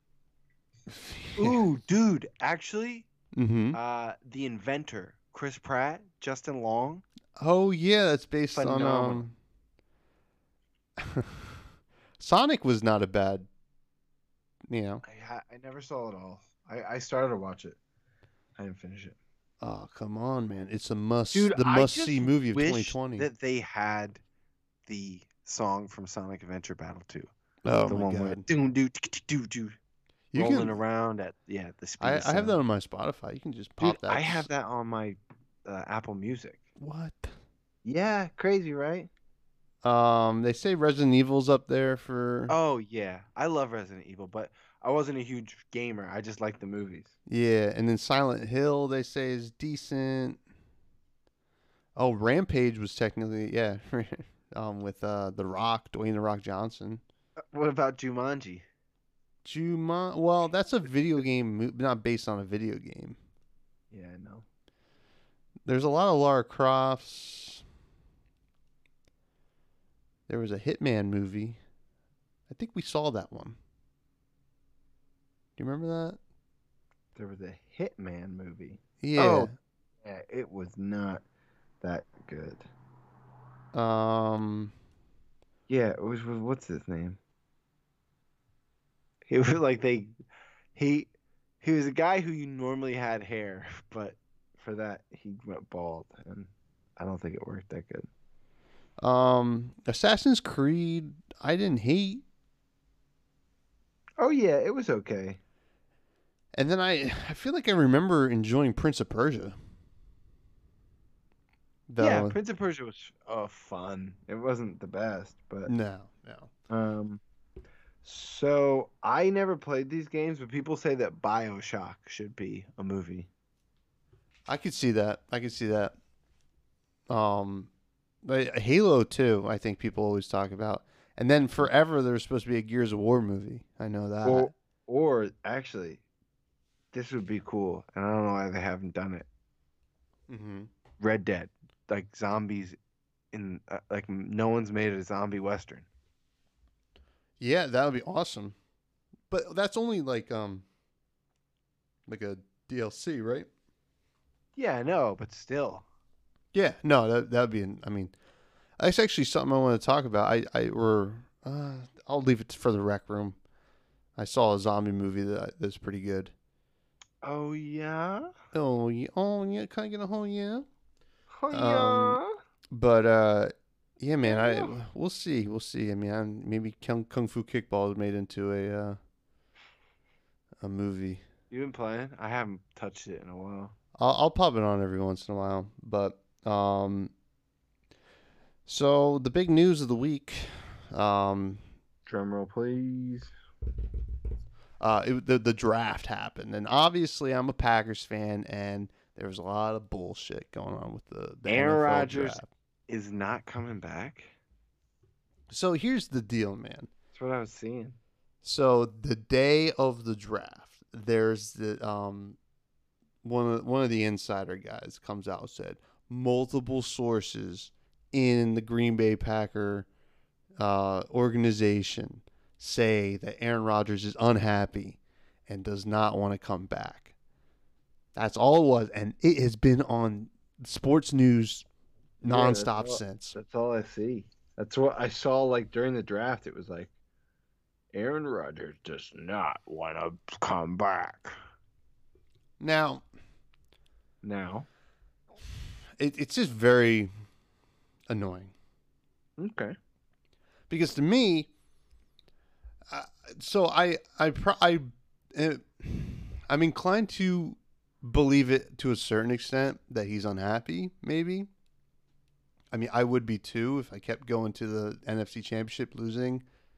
Ooh, dude, actually,
Mm-hmm.
uh, The Inventor, Chris Pratt, Justin Long.
Oh yeah, that's based
Phenomenal.
on um. Sonic was not a bad, you know.
I ha- I never saw it all. I, I started to watch it. I didn't finish it.
Oh come on, man! It's a must,
Dude,
the
I
must
just
see movie of
wish
twenty twenty.
that they had the song from Sonic Adventure Battle two.
Oh
The
my
one where
god!
do do do do
You
rolling
can.
around at yeah the speed
I,
of
I have that
sound.
on my Spotify. You can just
Dude,
pop that.
I have that on my uh, Apple Music.
What?
Yeah, crazy, right?
Um, they say Resident Evil's up there for.
Oh yeah, I love Resident Evil, but I wasn't a huge gamer. I just liked the movies.
Yeah, and then Silent Hill they say is decent. Oh, Rampage was technically yeah, um, with uh the Rock, Dwayne the Rock Johnson.
Uh, What about Jumanji?
Juma. Well, that's a video game, mo- not based on a video game.
Yeah, I know.
There's a lot of Lara Crofts. There was a Hitman movie. I think we saw that one. Do you remember that?
There was a Hitman movie.
Yeah.
Oh. Yeah, it was not that good.
Um.
Yeah, it was with what's his name? He was like they he he was a guy who you normally had hair, but for that he went bald, and I don't think it worked that good.
Um. Assassin's Creed. I didn't hate.
Oh yeah, it was okay.
And then I, I feel like I remember enjoying Prince of Persia. Though,
Yeah, Prince of Persia was uh, fun. It wasn't the best, but
no, no.
um. So I never played these games, but people say that BioShock should be a movie.
I could see that. I could see that. Um, but Halo too. I think people always talk about. And then forever there was supposed to be a Gears of War movie. I know that.
Or, or actually, this would be cool, and I don't know why they haven't done it.
Mm-hmm.
Red Dead, like zombies, in uh, like no one's made a zombie western.
Yeah, that would be awesome. But that's only like um, like a D L C, right?
Yeah, I know, but still.
Yeah, no, that that would be. An, I mean, that's actually something I want to talk about. I I were uh, I'll leave it for the rec room. I saw a zombie movie that that's pretty good.
Oh yeah.
Oh yeah, oh yeah, can I get a oh yeah?
Oh yeah.
Um, But uh, yeah, man, I
Yeah.
we'll see, we'll see. I mean, I'm, maybe Kung, Kung Fu Kickball is made into a uh, a movie.
You been playing? I haven't touched it in a while.
I'll I'll pop it on every once in a while. But um, so the big news of the week, um,
Drum roll, please.
uh, it, the the draft happened, and obviously I'm a Packers fan, and there was a lot of bullshit going on with the, the
Aaron
N F L
Rodgers
draft.
is not coming back.
So here's the deal, man.
That's what I was seeing.
So the day of the draft, there's the um one of one of the insider guys comes out and said multiple sources in the Green Bay Packer uh, organization say that Aaron Rodgers is unhappy and does not want to come back. That's all it was, and it has been on sports news
Yeah, that's
nonstop
all-
since.
That's all I see. That's what I saw. Like during the draft, it was like Aaron Rodgers does not want to come back.
Now,
Now,
it, it's just very annoying.
okay.
Because to me, uh, so I I pro- I uh, I'm inclined to believe it to a certain extent that he's unhappy. Maybe. I mean, I would be too if I kept going to the N F C Championship losing,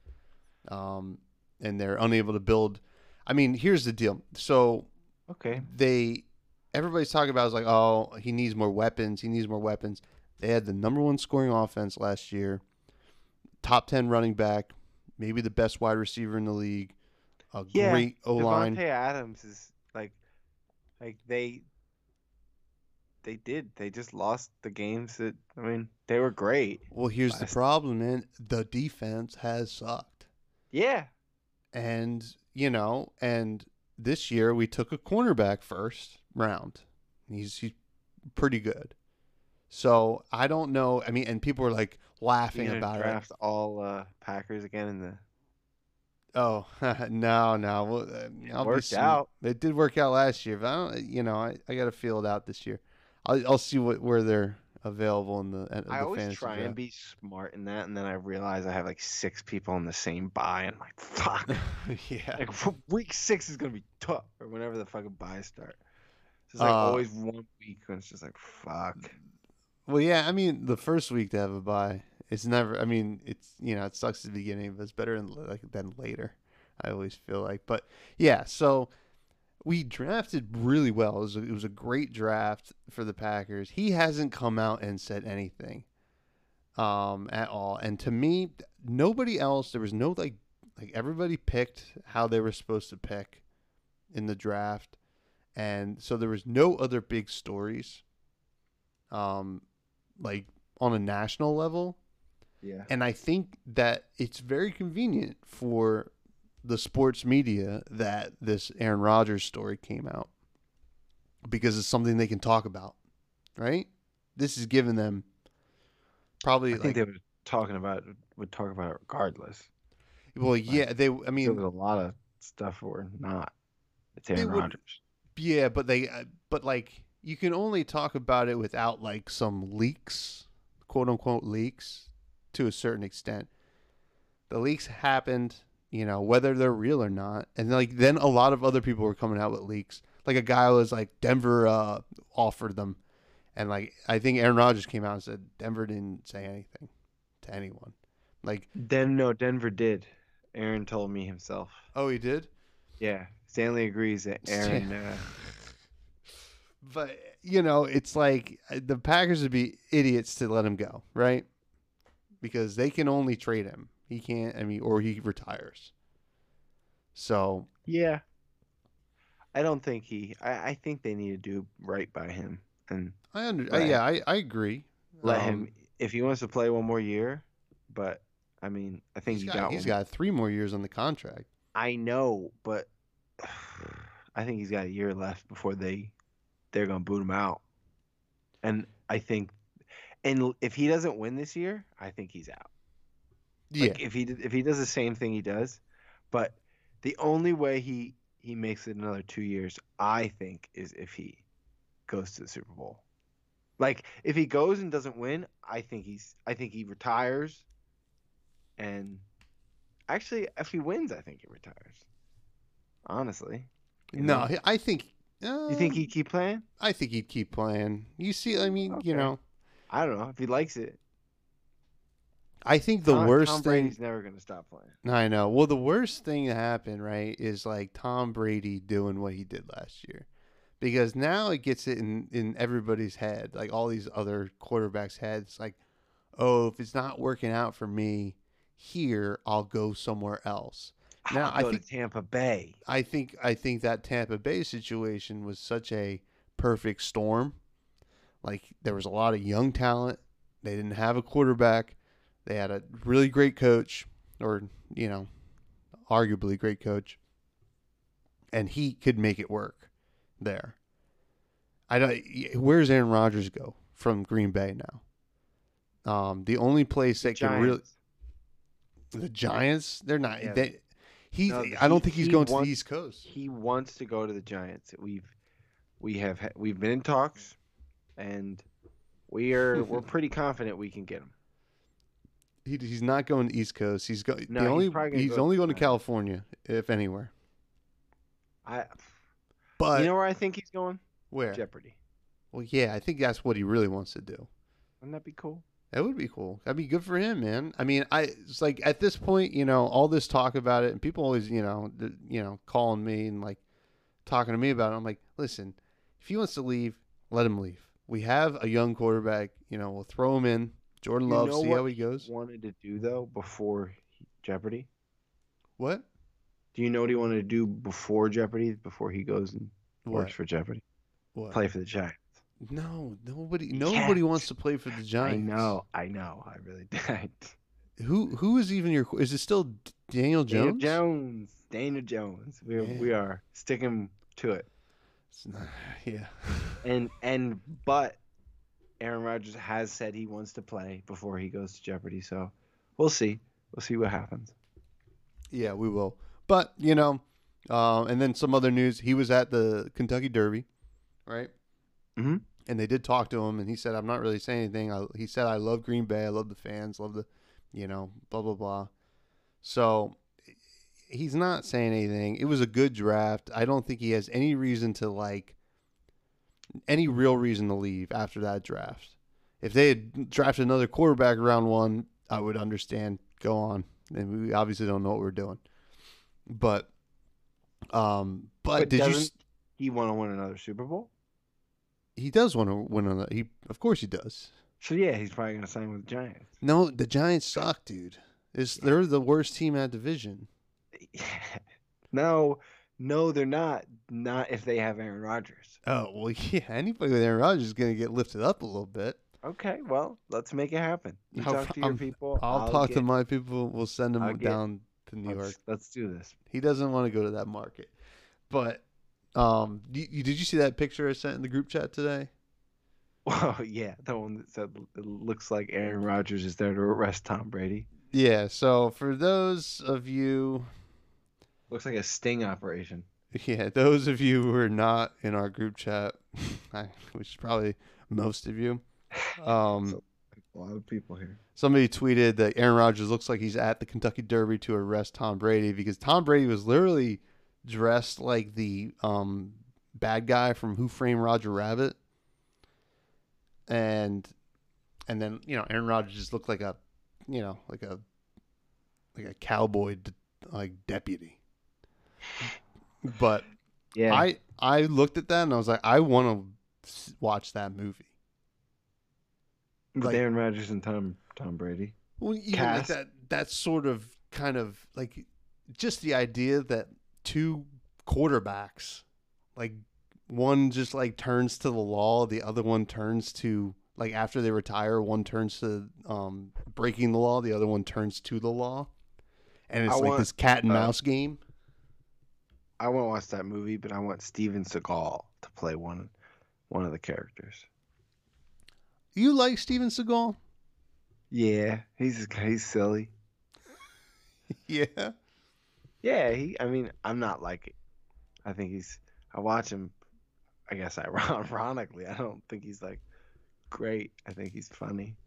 um, and they're unable to build. I mean, here's the deal. So
Okay.
they everybody's talking about is like, oh, he needs more weapons. He needs more weapons. They had the number one scoring offense last year, top ten running back, maybe the best wide receiver in the league, a
Yeah,
great O line.
Devontae Adams is like, like they, they did. They just lost the games that I mean, they were great.
Well, here's the
Last
problem, man. The defense has sucked.
Yeah.
And, you know, and this year we took a cornerback first round. He's he's pretty good. So I don't know. I mean, and people were like laughing
You gonna
about
draft all uh, Packers again in the
it. Oh, no, no. Well, uh, I'll be
worked
sweet.
out.
It did work out last year, but I don't. You know, I, I got to feel it out this year. I'll I'll see what where they're available in the, in
I
the
always
fantasy
try
draft.
and be smart in that, and then I realize I have like six people in the same buy, and I'm like, fuck.
Yeah.
Like week six is gonna be tough, or whenever the fucking buys start. It's like
Uh,
always one week when it's just like fuck.
Well, yeah. I mean, the first week to have a bye, it's never. I mean, it's you know, it sucks at the beginning, but it's better than like than later. I always feel like, but yeah. So we drafted really well. It was a, it was a great draft for the Packers. He hasn't come out and said anything, um, at all. And to me, nobody else. There was no like like everybody picked how they were supposed to pick in the draft, and so there was no other big stories. Um, like on a national level.
Yeah.
And I think that it's very convenient for the sports media that this Aaron Rodgers story came out because it's something they can talk about, right? This is giving them probably
I think
like,
they were talking about would talk about it regardless.
well, yeah, they, I
There
mean,
was a lot of stuff where not. It's
they
Aaron
would,
Rodgers.
yeah, but they, uh, but like, you can only talk about it without like some leaks, quote unquote leaks, to a certain extent. The leaks happened, you know, whether they're real or not. And like then a lot of other people were coming out with leaks. Like a guy was like Denver uh, offered them, and like I think Aaron Rodgers came out and said Denver didn't say anything to anyone. Like,
Den no, Denver did. Aaron told me himself.
oh, he did.
Yeah, Stanley agrees that Aaron. Uh,
But you know, it's like uh, the Packers would be idiots to let him go, right? Because they can only trade him. He can't. I mean, or he retires. So
yeah, I don't think he. I, I think they need to do right by him and
I under. Uh,
Right.
yeah, I, I agree.
let
Um,
him if he wants to play one more year. But I mean, I think
He's
he
got,
got.
he's
one.
got three more years on the contract.
I know, but I think he's got a year left before they they're gonna boot him out. And I think, and if he doesn't win this year, I think he's out.
Yeah,
Like if he if he does the same thing he does, but the only way he he makes it another two years, I think, is if he goes to the Super Bowl. Like if he goes and doesn't win, I think he's I think he retires. And actually, if he wins, I think he retires. Honestly, you
no,
know?
he- I think. Uh,
You think he'd keep playing?
I think he'd keep playing. You see, I mean, you
Okay.
know,
I don't know if he likes it.
I think the
Tom,
worst
Tom
thing.
Brady's never gonna stop playing.
I know. Well, the worst thing that happened, right, is like Tom Brady doing what he did last year. Because now it gets it in, in everybody's head, like all these other quarterbacks' heads, like, oh, if it's not working out for me here, I'll go somewhere else. Now,
I'll
I
go
think
to Tampa Bay.
I think I think that Tampa Bay situation was such a perfect storm. Like there was a lot of young talent. They didn't have a quarterback. They had a really great coach, or you know, arguably great coach, and he could make it work there. I don't. Where's Aaron Rodgers go from Green Bay now? Um, the only place that can really
Giants.
the Giants. They're not.
Yeah.
They, he's.
No,
I don't
he-
think he's
he
going to
wants-
the East Coast.
He wants to go to the Giants. We've we have ha- we've been in talks, and we are we're pretty confident we can get him.
He, he's not going to East Coast. He's going.
No,
the
he's
only
probably gonna
he's
go to
only going to
Giants.
California, if anywhere.
I
But
you know where I think he's going?
where?
Jeopardy.
Well, yeah, I think that's what he really wants to do.
Wouldn't that be cool?
That would be cool. That'd be good for him, man. I mean, I it's like at this point, you know, all this talk about it, and people always, you know, th- you know, calling me and like talking to me about it. I'm like, listen, if he wants to leave, let him leave. We have a young quarterback. You know, we'll throw him in. Jordan
You
Love,
know
see
what
how he goes.
Wanted to do though before he- Jeopardy.
What?
Do you know what he wanted to do before Jeopardy? Before he goes and works
What?
for Jeopardy?
What?
Play for the Giants.
No, nobody
Yes.
nobody wants to play for the
I
Giants.
know, I know, I really did.
Who who is even your? Is it still D- Daniel
Daniel
Jones?
Jones, Daniel Jones. We're we
Man.
are sticking to it.
It's not- yeah.
And and but Aaron Rodgers has said he wants to play before he goes to Jeopardy, so we'll see. We'll see what happens.
Yeah, we will. But you know, um, and then some other news. He was at the Kentucky Derby, right?
Mhm.
And they did talk to him, and he said, "I'm not really saying anything." I, he said, "I love Green Bay. I love the fans. Love the, you know, blah blah blah." So he's not saying anything. It was a good draft. I don't think he has any reason to like any real reason to leave after that draft. If they had drafted another quarterback round one, I would understand. Go on. And we obviously don't know what we're doing. But um but,
But
did you
doesn't
s-
he want to win another Super Bowl?
he does want to win on the he of course he does.
So yeah, he's probably gonna sign with the Giants.
No, the Giants suck, dude. It's, they're the worst team in that division.
No, no, they're not. Not if they have Aaron Rodgers.
Oh, well, yeah, anybody with Aaron Rodgers is going to get lifted up a little bit.
Okay, well, let's make it happen. You
I'll-
talk to your
I'm-
people.
I'll, talk to
get-
my people. We'll send
I'll
him
get-
down to New York.
Let's, let's do this.
He doesn't want to go to that market. But um, you, you, did you see that picture I sent in the group chat today?
Oh yeah, the one that said it looks like Aaron Rodgers is there to arrest Tom Brady.
Yeah, so for those of you,
Looks like a sting operation.
yeah, those of you who are not in our group chat, I- which is probably most of you, um,
So, a lot of people here.
somebody tweeted that Aaron Rodgers looks like he's at the Kentucky Derby to arrest Tom Brady because Tom Brady was literally dressed like the um, bad guy from Who Framed Roger Rabbit, and and then you know Aaron Rodgers just looked like a you know like a like a cowboy de- like deputy. But
Yeah,
I I looked at that and I was like, I want to watch that movie.
with
like-
Aaron Rodgers and Tom Tom Brady.
Well, even like
Cast.
that that sort of kind of like just the idea that two quarterbacks, like one just like turns to the law, the other one turns to like after they retire, one turns to um, breaking the law, the other one turns to the law, and it's
I
like
want,
this cat and
uh,
mouse game.
I want to watch that movie, but I want Steven Seagal to play one one of the characters.
You like Steven Seagal?
Yeah, he's he's silly.
Yeah.
Yeah, he. I mean, I'm not like it. I think he's. I watch him. I guess ironically, I don't think he's like great. I think he's funny.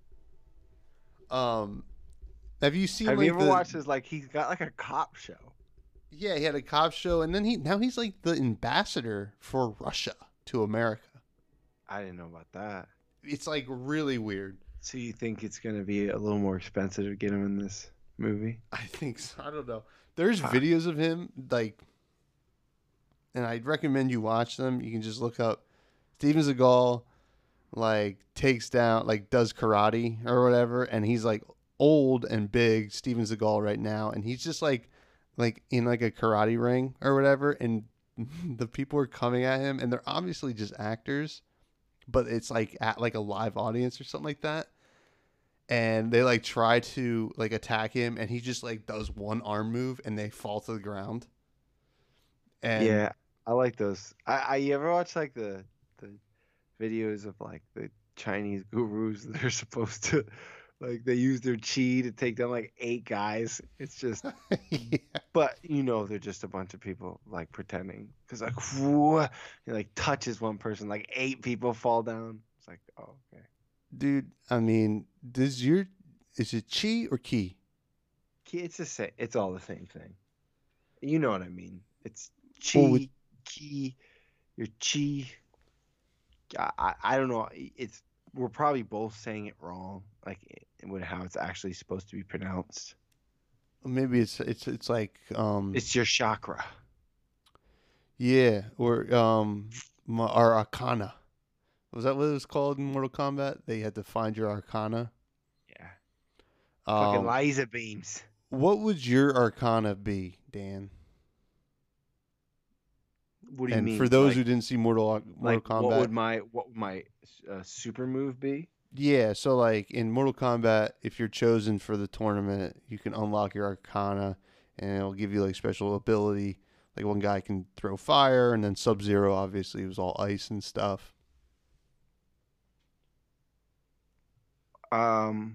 Um, have you seen?
Have
like,
you ever
the-
watched his like? He's got like a cop show.
Yeah, he had a cop show, and then he now he's like the ambassador for Russia to America.
I didn't know about that.
It's like really weird.
So you think it's gonna be a little more expensive to get him in this movie?
I think so. I don't know. There's
Huh.
videos of him like, and I'd recommend you watch them. You can just look up Steven Seagal, like takes down, like does karate or whatever, and he's like old and big, Steven Seagal right now, and he's just like, like in like a karate ring or whatever, and the people are coming at him, and they're obviously just actors, but it's like at like a live audience or something like that. And they like try to like attack him, and he just like does one arm move, and they fall to the ground. And
Yeah, I like those. I, I you ever watch like the the videos of like the Chinese gurus that are supposed to like they use their chi to take down like eight guys. It's just,
yeah,
but you know they're just a bunch of people like pretending because like whoa, he like touches one person, like eight people fall down. It's like oh okay.
dude. I mean, does your is it chi or ki?
Ki- It's the same. It's all the same thing. You know what I mean? It's chi,
Well, with-
ki, your chi. I, I I don't know. It's we're probably both saying it wrong, like it- with how it's actually supposed to be pronounced.
Maybe it's it's it's like um
It's your chakra.
yeah, or um my, our arcana. Was that what it was called in Mortal Kombat? They had to find your arcana.
Yeah. Fucking
Um,
laser beams.
what would your arcana be, Dan?
What do you
And for
mean?
those
Like
who didn't see Mortal Mortal
like what
Kombat,
would my what would my uh, super move be?
yeah, so like in Mortal Kombat, if you're chosen for the tournament, you can unlock your Arcana, and it'll give you like special ability. Like one guy can throw fire, and then Sub Zero obviously was all ice and stuff.
Um,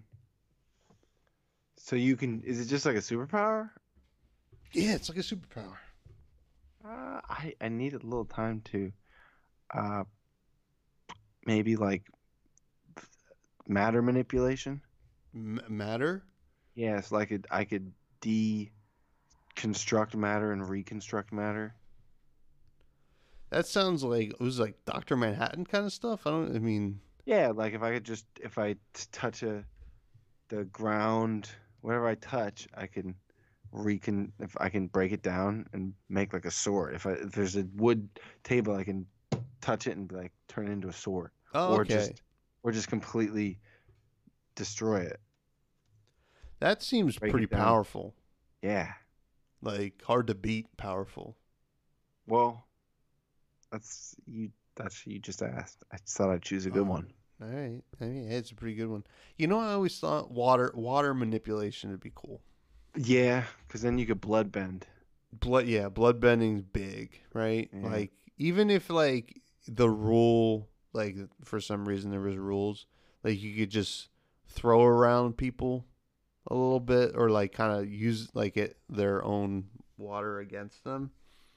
so you can, is it just like a superpower?
Yeah, it's like a superpower.
Uh, I I need a little time to uh maybe like matter manipulation.
M- matter.
Yes, like it, I could deconstruct matter and reconstruct matter.
That sounds like it was like Doctor Manhattan kind of stuff. I don't. I mean,
Yeah, like if I could just if I t- touch a the ground, whatever I touch, I can recon if I can break it down and make like a sword. If I if there's a wood table, I can touch it and like turn it into a sword,
oh,
or
okay.
just or just completely destroy it,
That seems
break
pretty
it down.
powerful.
Yeah.
Like hard to beat powerful.
Well, that's you. That's you just asked. I just thought I'd choose a good
Oh,
one.
all right. I mean, it's a pretty good one. You know, I always thought water water manipulation would be cool.
Yeah, because then you could blood bend.
Blood, yeah, blood bending's big, right?
Yeah.
Like even if like the rule, like for some reason there was rules, like you could just throw around people a little bit, or like kind of use like it their own water against them.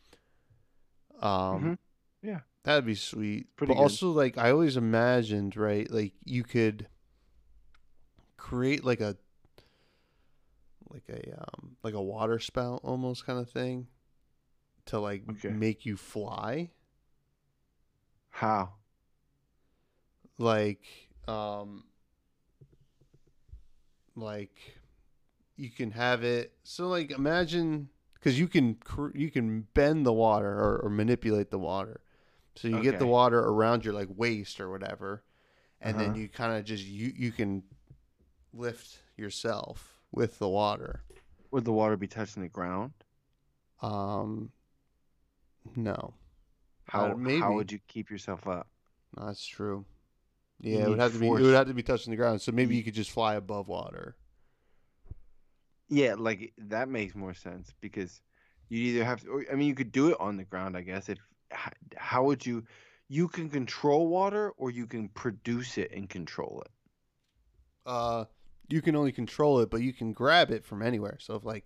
hmm
Um,
Yeah,
that'd be sweet.
pretty
But
good.
also, like I always imagined, right? Like you could create like a like a um like a water spout almost kind of thing to like
Okay.
make you fly.
How?
Like um like you can have it so like imagine because you can cr- you can bend the water or, or manipulate the water, so you get the
Okay.
water around your like waist or whatever, and then
Uh-huh.
you kind of just you you can lift yourself with the water.
Would the water be touching the ground?
um no. uh,
How how
maybe
would you keep yourself up?
that's true.
You
Yeah, it would
need
have to be it would
force.
have to be touching the ground, so maybe
You,
you could just fly above water.
yeah, like that makes more sense because you'd either have to, or, I mean, you could do it on the ground, I guess. If h- how would you? You can control water, or you can produce it and control it.
uh you can only control it, but you can grab it from anywhere. So if like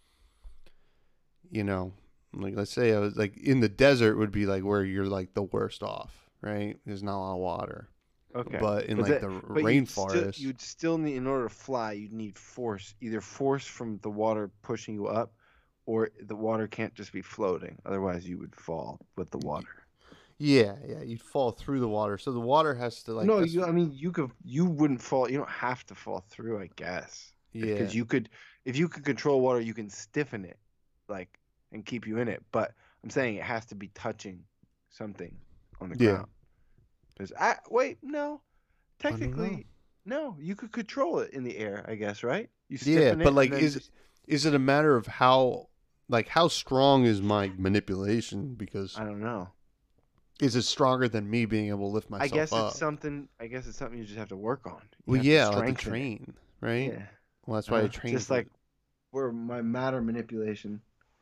you know, like let's say I was like in the desert would be like where you're like the worst off, right? There's not a lot of water.
Okay.
But in
But
like
that,
the
but you'd still
rainforest,
you'd still need in order to fly, you'd need force, either force from the water pushing you up, or the water can't just be floating. Otherwise, you would fall with the water.
yeah, yeah, you'd fall through the water. So the water has to like
No,
that's
you. I mean, you could. You wouldn't fall. You don't have to fall through, I guess,
yeah,
because you could. If you could control water, you can stiffen it, like, and keep you in it. But I'm saying it has to be touching something on the
yeah.
ground. Because I wait, no,
I don't know.
technically, no. You could control it in the air, I guess, right? You
Yeah,
stiffen
but
it
like
and then
is
just.
is it a matter of how like how strong is my manipulation? Because
I don't know.
is it stronger than me being able to lift
I
myself
guess
up?
it's something. I guess it's something you just have to work on. You
Well,
have to
yeah, I have to
strengthen it.
train, right?
Yeah.
Well, that's why I
Uh,
train
just
for
like where my matter manipulation.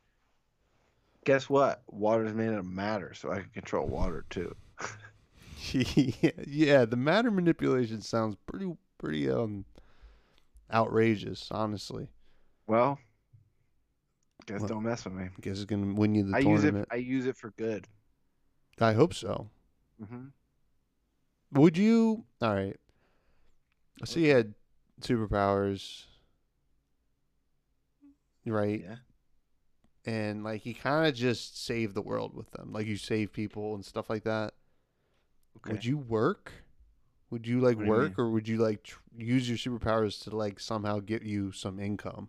Guess what? Water's made out of matter, so I can control water too.
yeah, yeah, the matter manipulation sounds pretty pretty um outrageous, honestly.
Well, guess
Well,
don't mess with me.
I guess it's gonna win you the
I use it.
tournament.
I use it for good.
I hope so.
hmm
Would you? All right. Let's say you had superpowers, right?
Yeah.
And like you kind of just save the world with them, like you save people and stuff like that.
Okay.
Would you work? Would you like
What do you
work,
mean?
or would you like tr- use your superpowers to like somehow get you some income?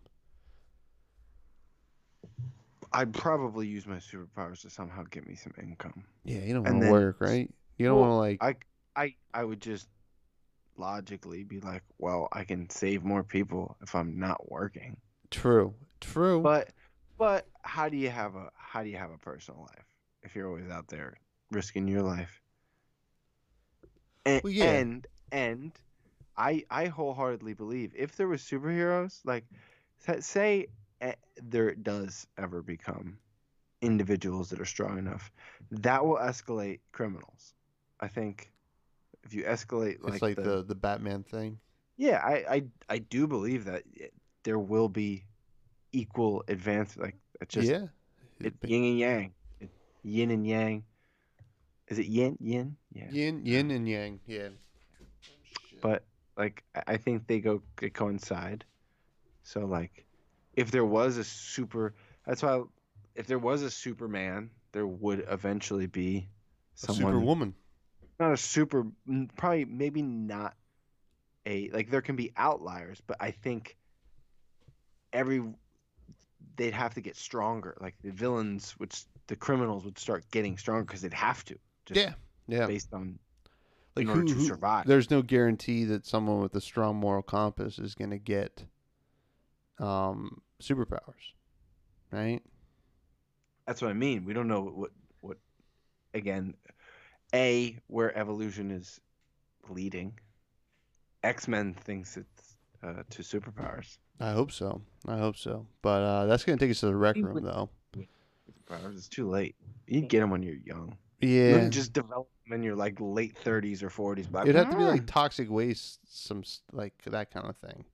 I'd probably use my superpowers to somehow get me some income,
Yeah, you don't want
and
to
then
work, right? You don't want to
well,
like.
I I I would just logically be like, well, I can save more people if I'm not working.
True, true.
But but how do you have a how do you have a personal life if you're always out there risking your life. And
Well, yeah,
and, and I I wholeheartedly believe if there was superheroes, like sa- say eh, there does ever become individuals that are strong enough, that will escalate criminals. I think if you escalate
it's
like
like
the
the the Batman thing.
yeah, I I, I do believe that it- there will be equal advance. Like it's just
Yeah,
it's
It'd be
yin and yang, it, yin and yang. Is it yin yin? Yeah.
yin
Uh,
yin and yang. Yeah. Shit.
but like I I think they go they coincide. So like if there was a super that's why if there was a Superman, there would eventually be
A
someone
superwoman.
not a super mm, probably maybe not a like there can be outliers, but I think every they'd have to get stronger. Like the villains would s- the criminals would start getting stronger because they'd have to just
Yeah, yeah.
based on
Like
in order
who
to
who?
survive.
There's no guarantee that someone with a strong moral compass is gonna get um superpowers, right?
That's what I mean. We don't know what what again a where evolution is leading. X Men thinks it's uh, to superpowers.
I hope so. I hope so. But uh, that's gonna take us to the rec
You
room,
would-
though.
Superpowers. It's too late. You get them when you're young. You
Yeah,
wouldn't just develop them in your like late thirties or forties. Like,
it'd have to be like
"Mm."
toxic waste, some s- like that kind of thing.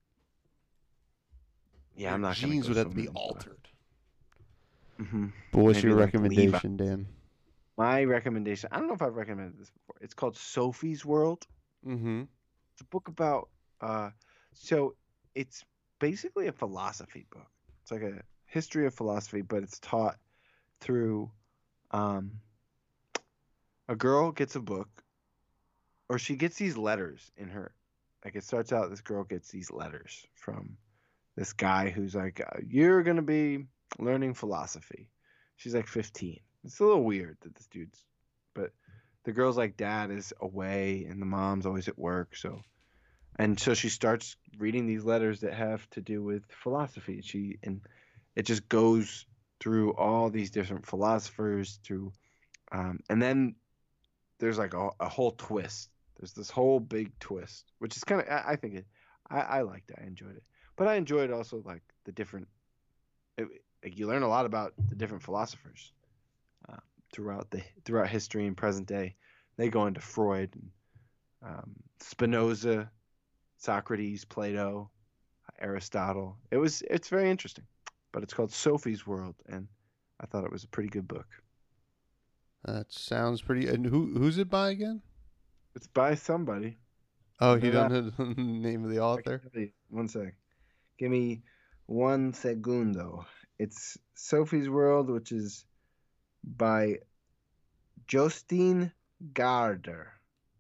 yeah,
Your
I'm not gonna
genes
go
would have
so
to be
into it.
altered.
Mhm.
But what's
Maybe
your
like Levi.
recommendation, Dan?
My recommendation. I don't know if I've recommended this before. It's called Sophie's World.
Mm-hmm.
It's a book about. Uh, so it's basically a philosophy book. It's like a history of philosophy, but it's taught through. Um, a girl gets a book, or she gets these letters in her. Like it starts out, this girl gets these letters from this guy who's like, uh, "You're gonna be learning philosophy." She's like fifteen. It's a little weird that this dude's, but the girl's like, dad is away and the mom's always at work, so and so she starts reading these letters that have to do with philosophy. She and it just goes through all these different philosophers through, um, and then there's like a, a whole twist. There's this whole big twist, which is kind of I, I think it. I, I liked it. I enjoyed it, but I enjoyed also like the different. It, like you learn a lot about the different philosophers uh, throughout the throughout history and present day. They go into Freud, and, um, Spinoza, Socrates, Plato, Aristotle. It was it's very interesting, but it's called Sophie's World, and I thought it was a pretty good book.
That sounds pretty. And who who's it by again?
It's by somebody.
Oh,
No,
you don't
that-
know the name of the
I can
author?
tell you. One sec. Give me one segundo. It's Sophie's World, which is by Justine Garder.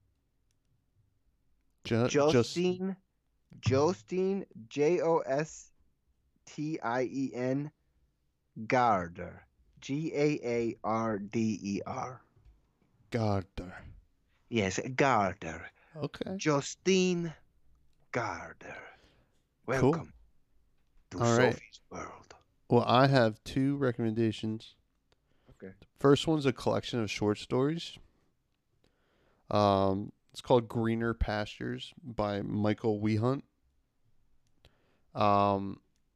Ju- just
Justine, Justine, J O S T I E N, Garder. G A A R D E R.
Gardner.
Yes, Garder.
Okay.
Justine Garder. Welcome to
All right.
Sophie's World.
Well, I have two recommendations.
Okay.
First one's a collection of short stories. Um, it's called Greener Pastures by Michael Wehunt. Um,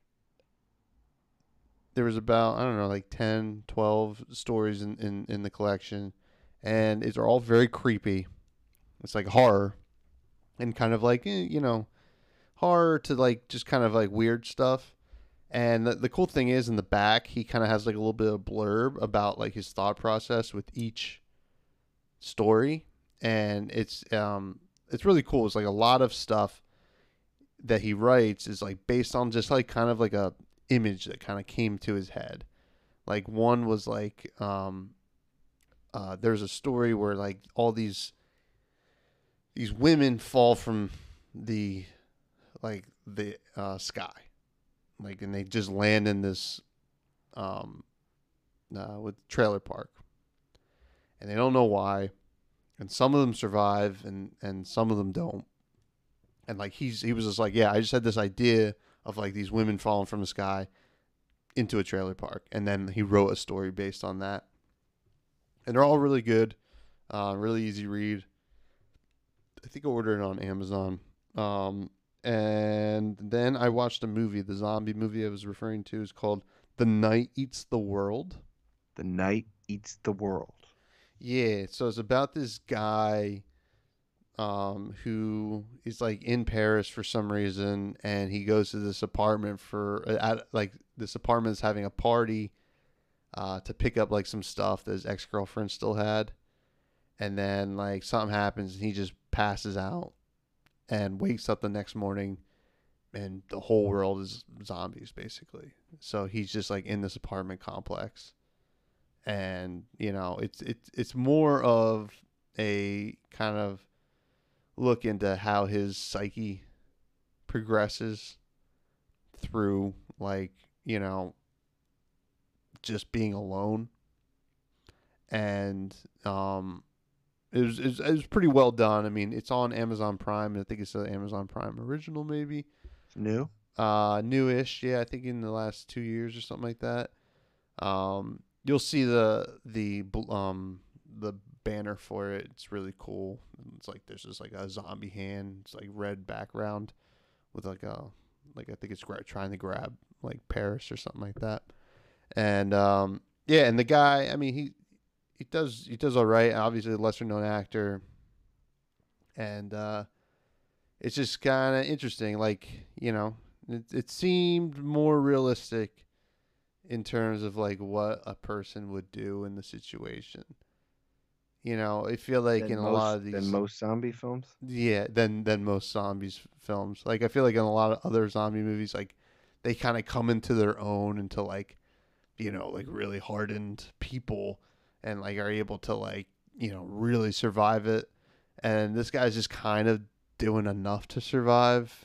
there was about, I don't know, like ten, twelve stories in, in, in the collection. And it's all very creepy. It's like horror. And kind of like, eh, you know, horror to like just kind of like weird stuff. And the, the cool thing is in the back, he kind of has like a little bit of blurb about like his thought process with each story. And it's um it's really cool. It's like a lot of stuff that he writes is like based on just like kind of like a image that kind of came to his head. Like one was like um uh there's a story where like all these these women fall from the like the uh, sky, like, and they just land in this um uh, with trailer park, and they don't know why, and some of them survive and and some of them don't, and like he's he was just like, yeah, I just had this idea of like these women falling from the sky into a trailer park, and then he wrote a story based on that. and they're all really good. Uh, really easy read. I think I ordered it on Amazon. Um, and then I watched a movie. The zombie movie I was referring to is called The Night Eats the World.
The Night Eats the World.
Yeah, so it's about this guy um, who is like in Paris for some reason, and he goes to this apartment for at, like this apartment is having a party uh, to pick up like some stuff that his ex girlfriend still had, and then like something happens, and he just passes out and wakes up the next morning, and the whole world is zombies basically. So he's just like in this apartment complex. And, you know, it's it's it's more of a kind of look into how his psyche progresses through, like, you know, just being alone. And um, it was, it was it was pretty well done. I mean, it's on Amazon Prime. I think it's an Amazon Prime original, maybe.
New?
Uh, newish, yeah. I think in the last two years or something like that. Um. You'll see the the um the banner for it. It's really cool. It's like there's just like a zombie hand. It's like red background with like a like I think it's gra- trying to grab like Paris or something like that. And um yeah, and the guy, I mean he he does he does all right. Obviously a lesser known actor. And uh it's just kind of interesting. Like, you know, it it seemed more realistic in terms of like what a person would do in the situation. You know, I feel like
Than
in a
most-
lot of these,
than most zombie films.
yeah, than than most zombies films. Like I feel like in a lot of other zombie movies, like they kind of come into their own into like, you know, like really hardened people, and like are able to like, you know, really survive it. And this guy's just kind of doing enough to survive,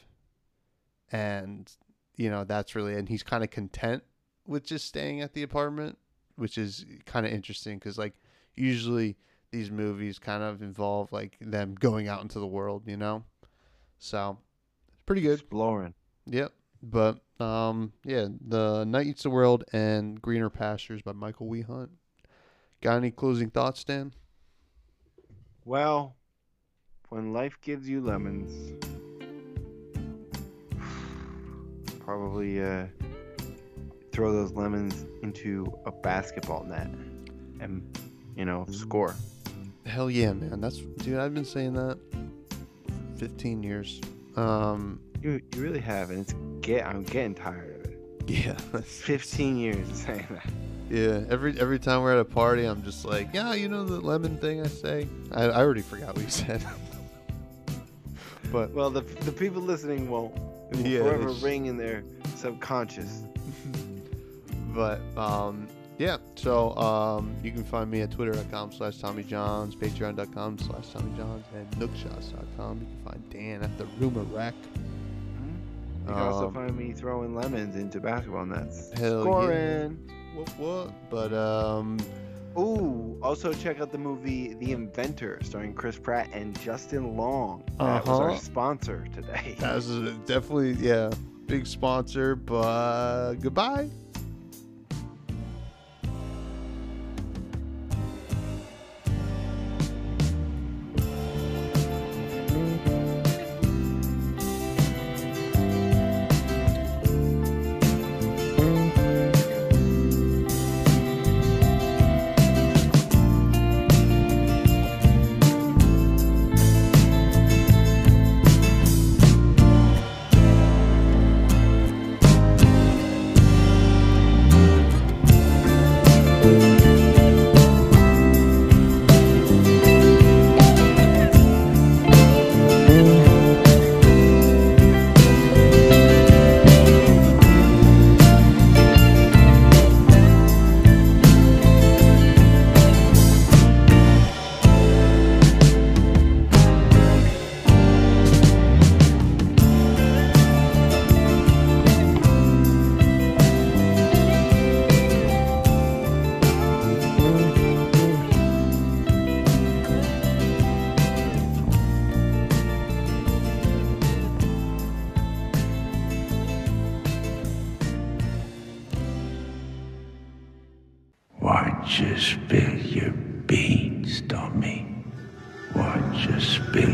and you know that's really, and he's kind of content with just staying at the apartment, which is kind of interesting because like usually these movies kind of involve like them going out into the world, you know. So it's pretty good.
Exploring.
Yep. But um, yeah, The Night Eats the World and Greener Pastures by Michael W. Hunt. Got any closing thoughts, Dan?
Well, when life gives you lemons, probably uh, throw those lemons into a basketball net and, you know, score.
Hell yeah, man. That's dude. I've been saying that for fifteen years. Um,
You you really have, and it's get. I'm getting tired of it.
yeah.
Fifteen years of saying that.
Yeah, every every time we're at a party, I'm just like, yeah, you know the lemon thing I say? I, I already forgot what you said. But
Well, the the people listening won't. It will
Yeah,
forever
it's-
ring in their subconscious.
but um yeah, so um you can find me at twitter.com slash Tommy Johns, patreon.com slash Tommy Johns, and nookshots dot com. You can find Dan at the Rumor Rack.
You can also
Um,
find me throwing lemons into basketball nets.
Hell
Scoring.
What what? But um
Ooh, also check out the movie The Inventor, starring Chris Pratt and Justin Long. That was
Uh-huh.
our sponsor today.
that was a- definitely yeah, big sponsor, but goodbye.
Why just spill your beans, Tommy. Watch her spill.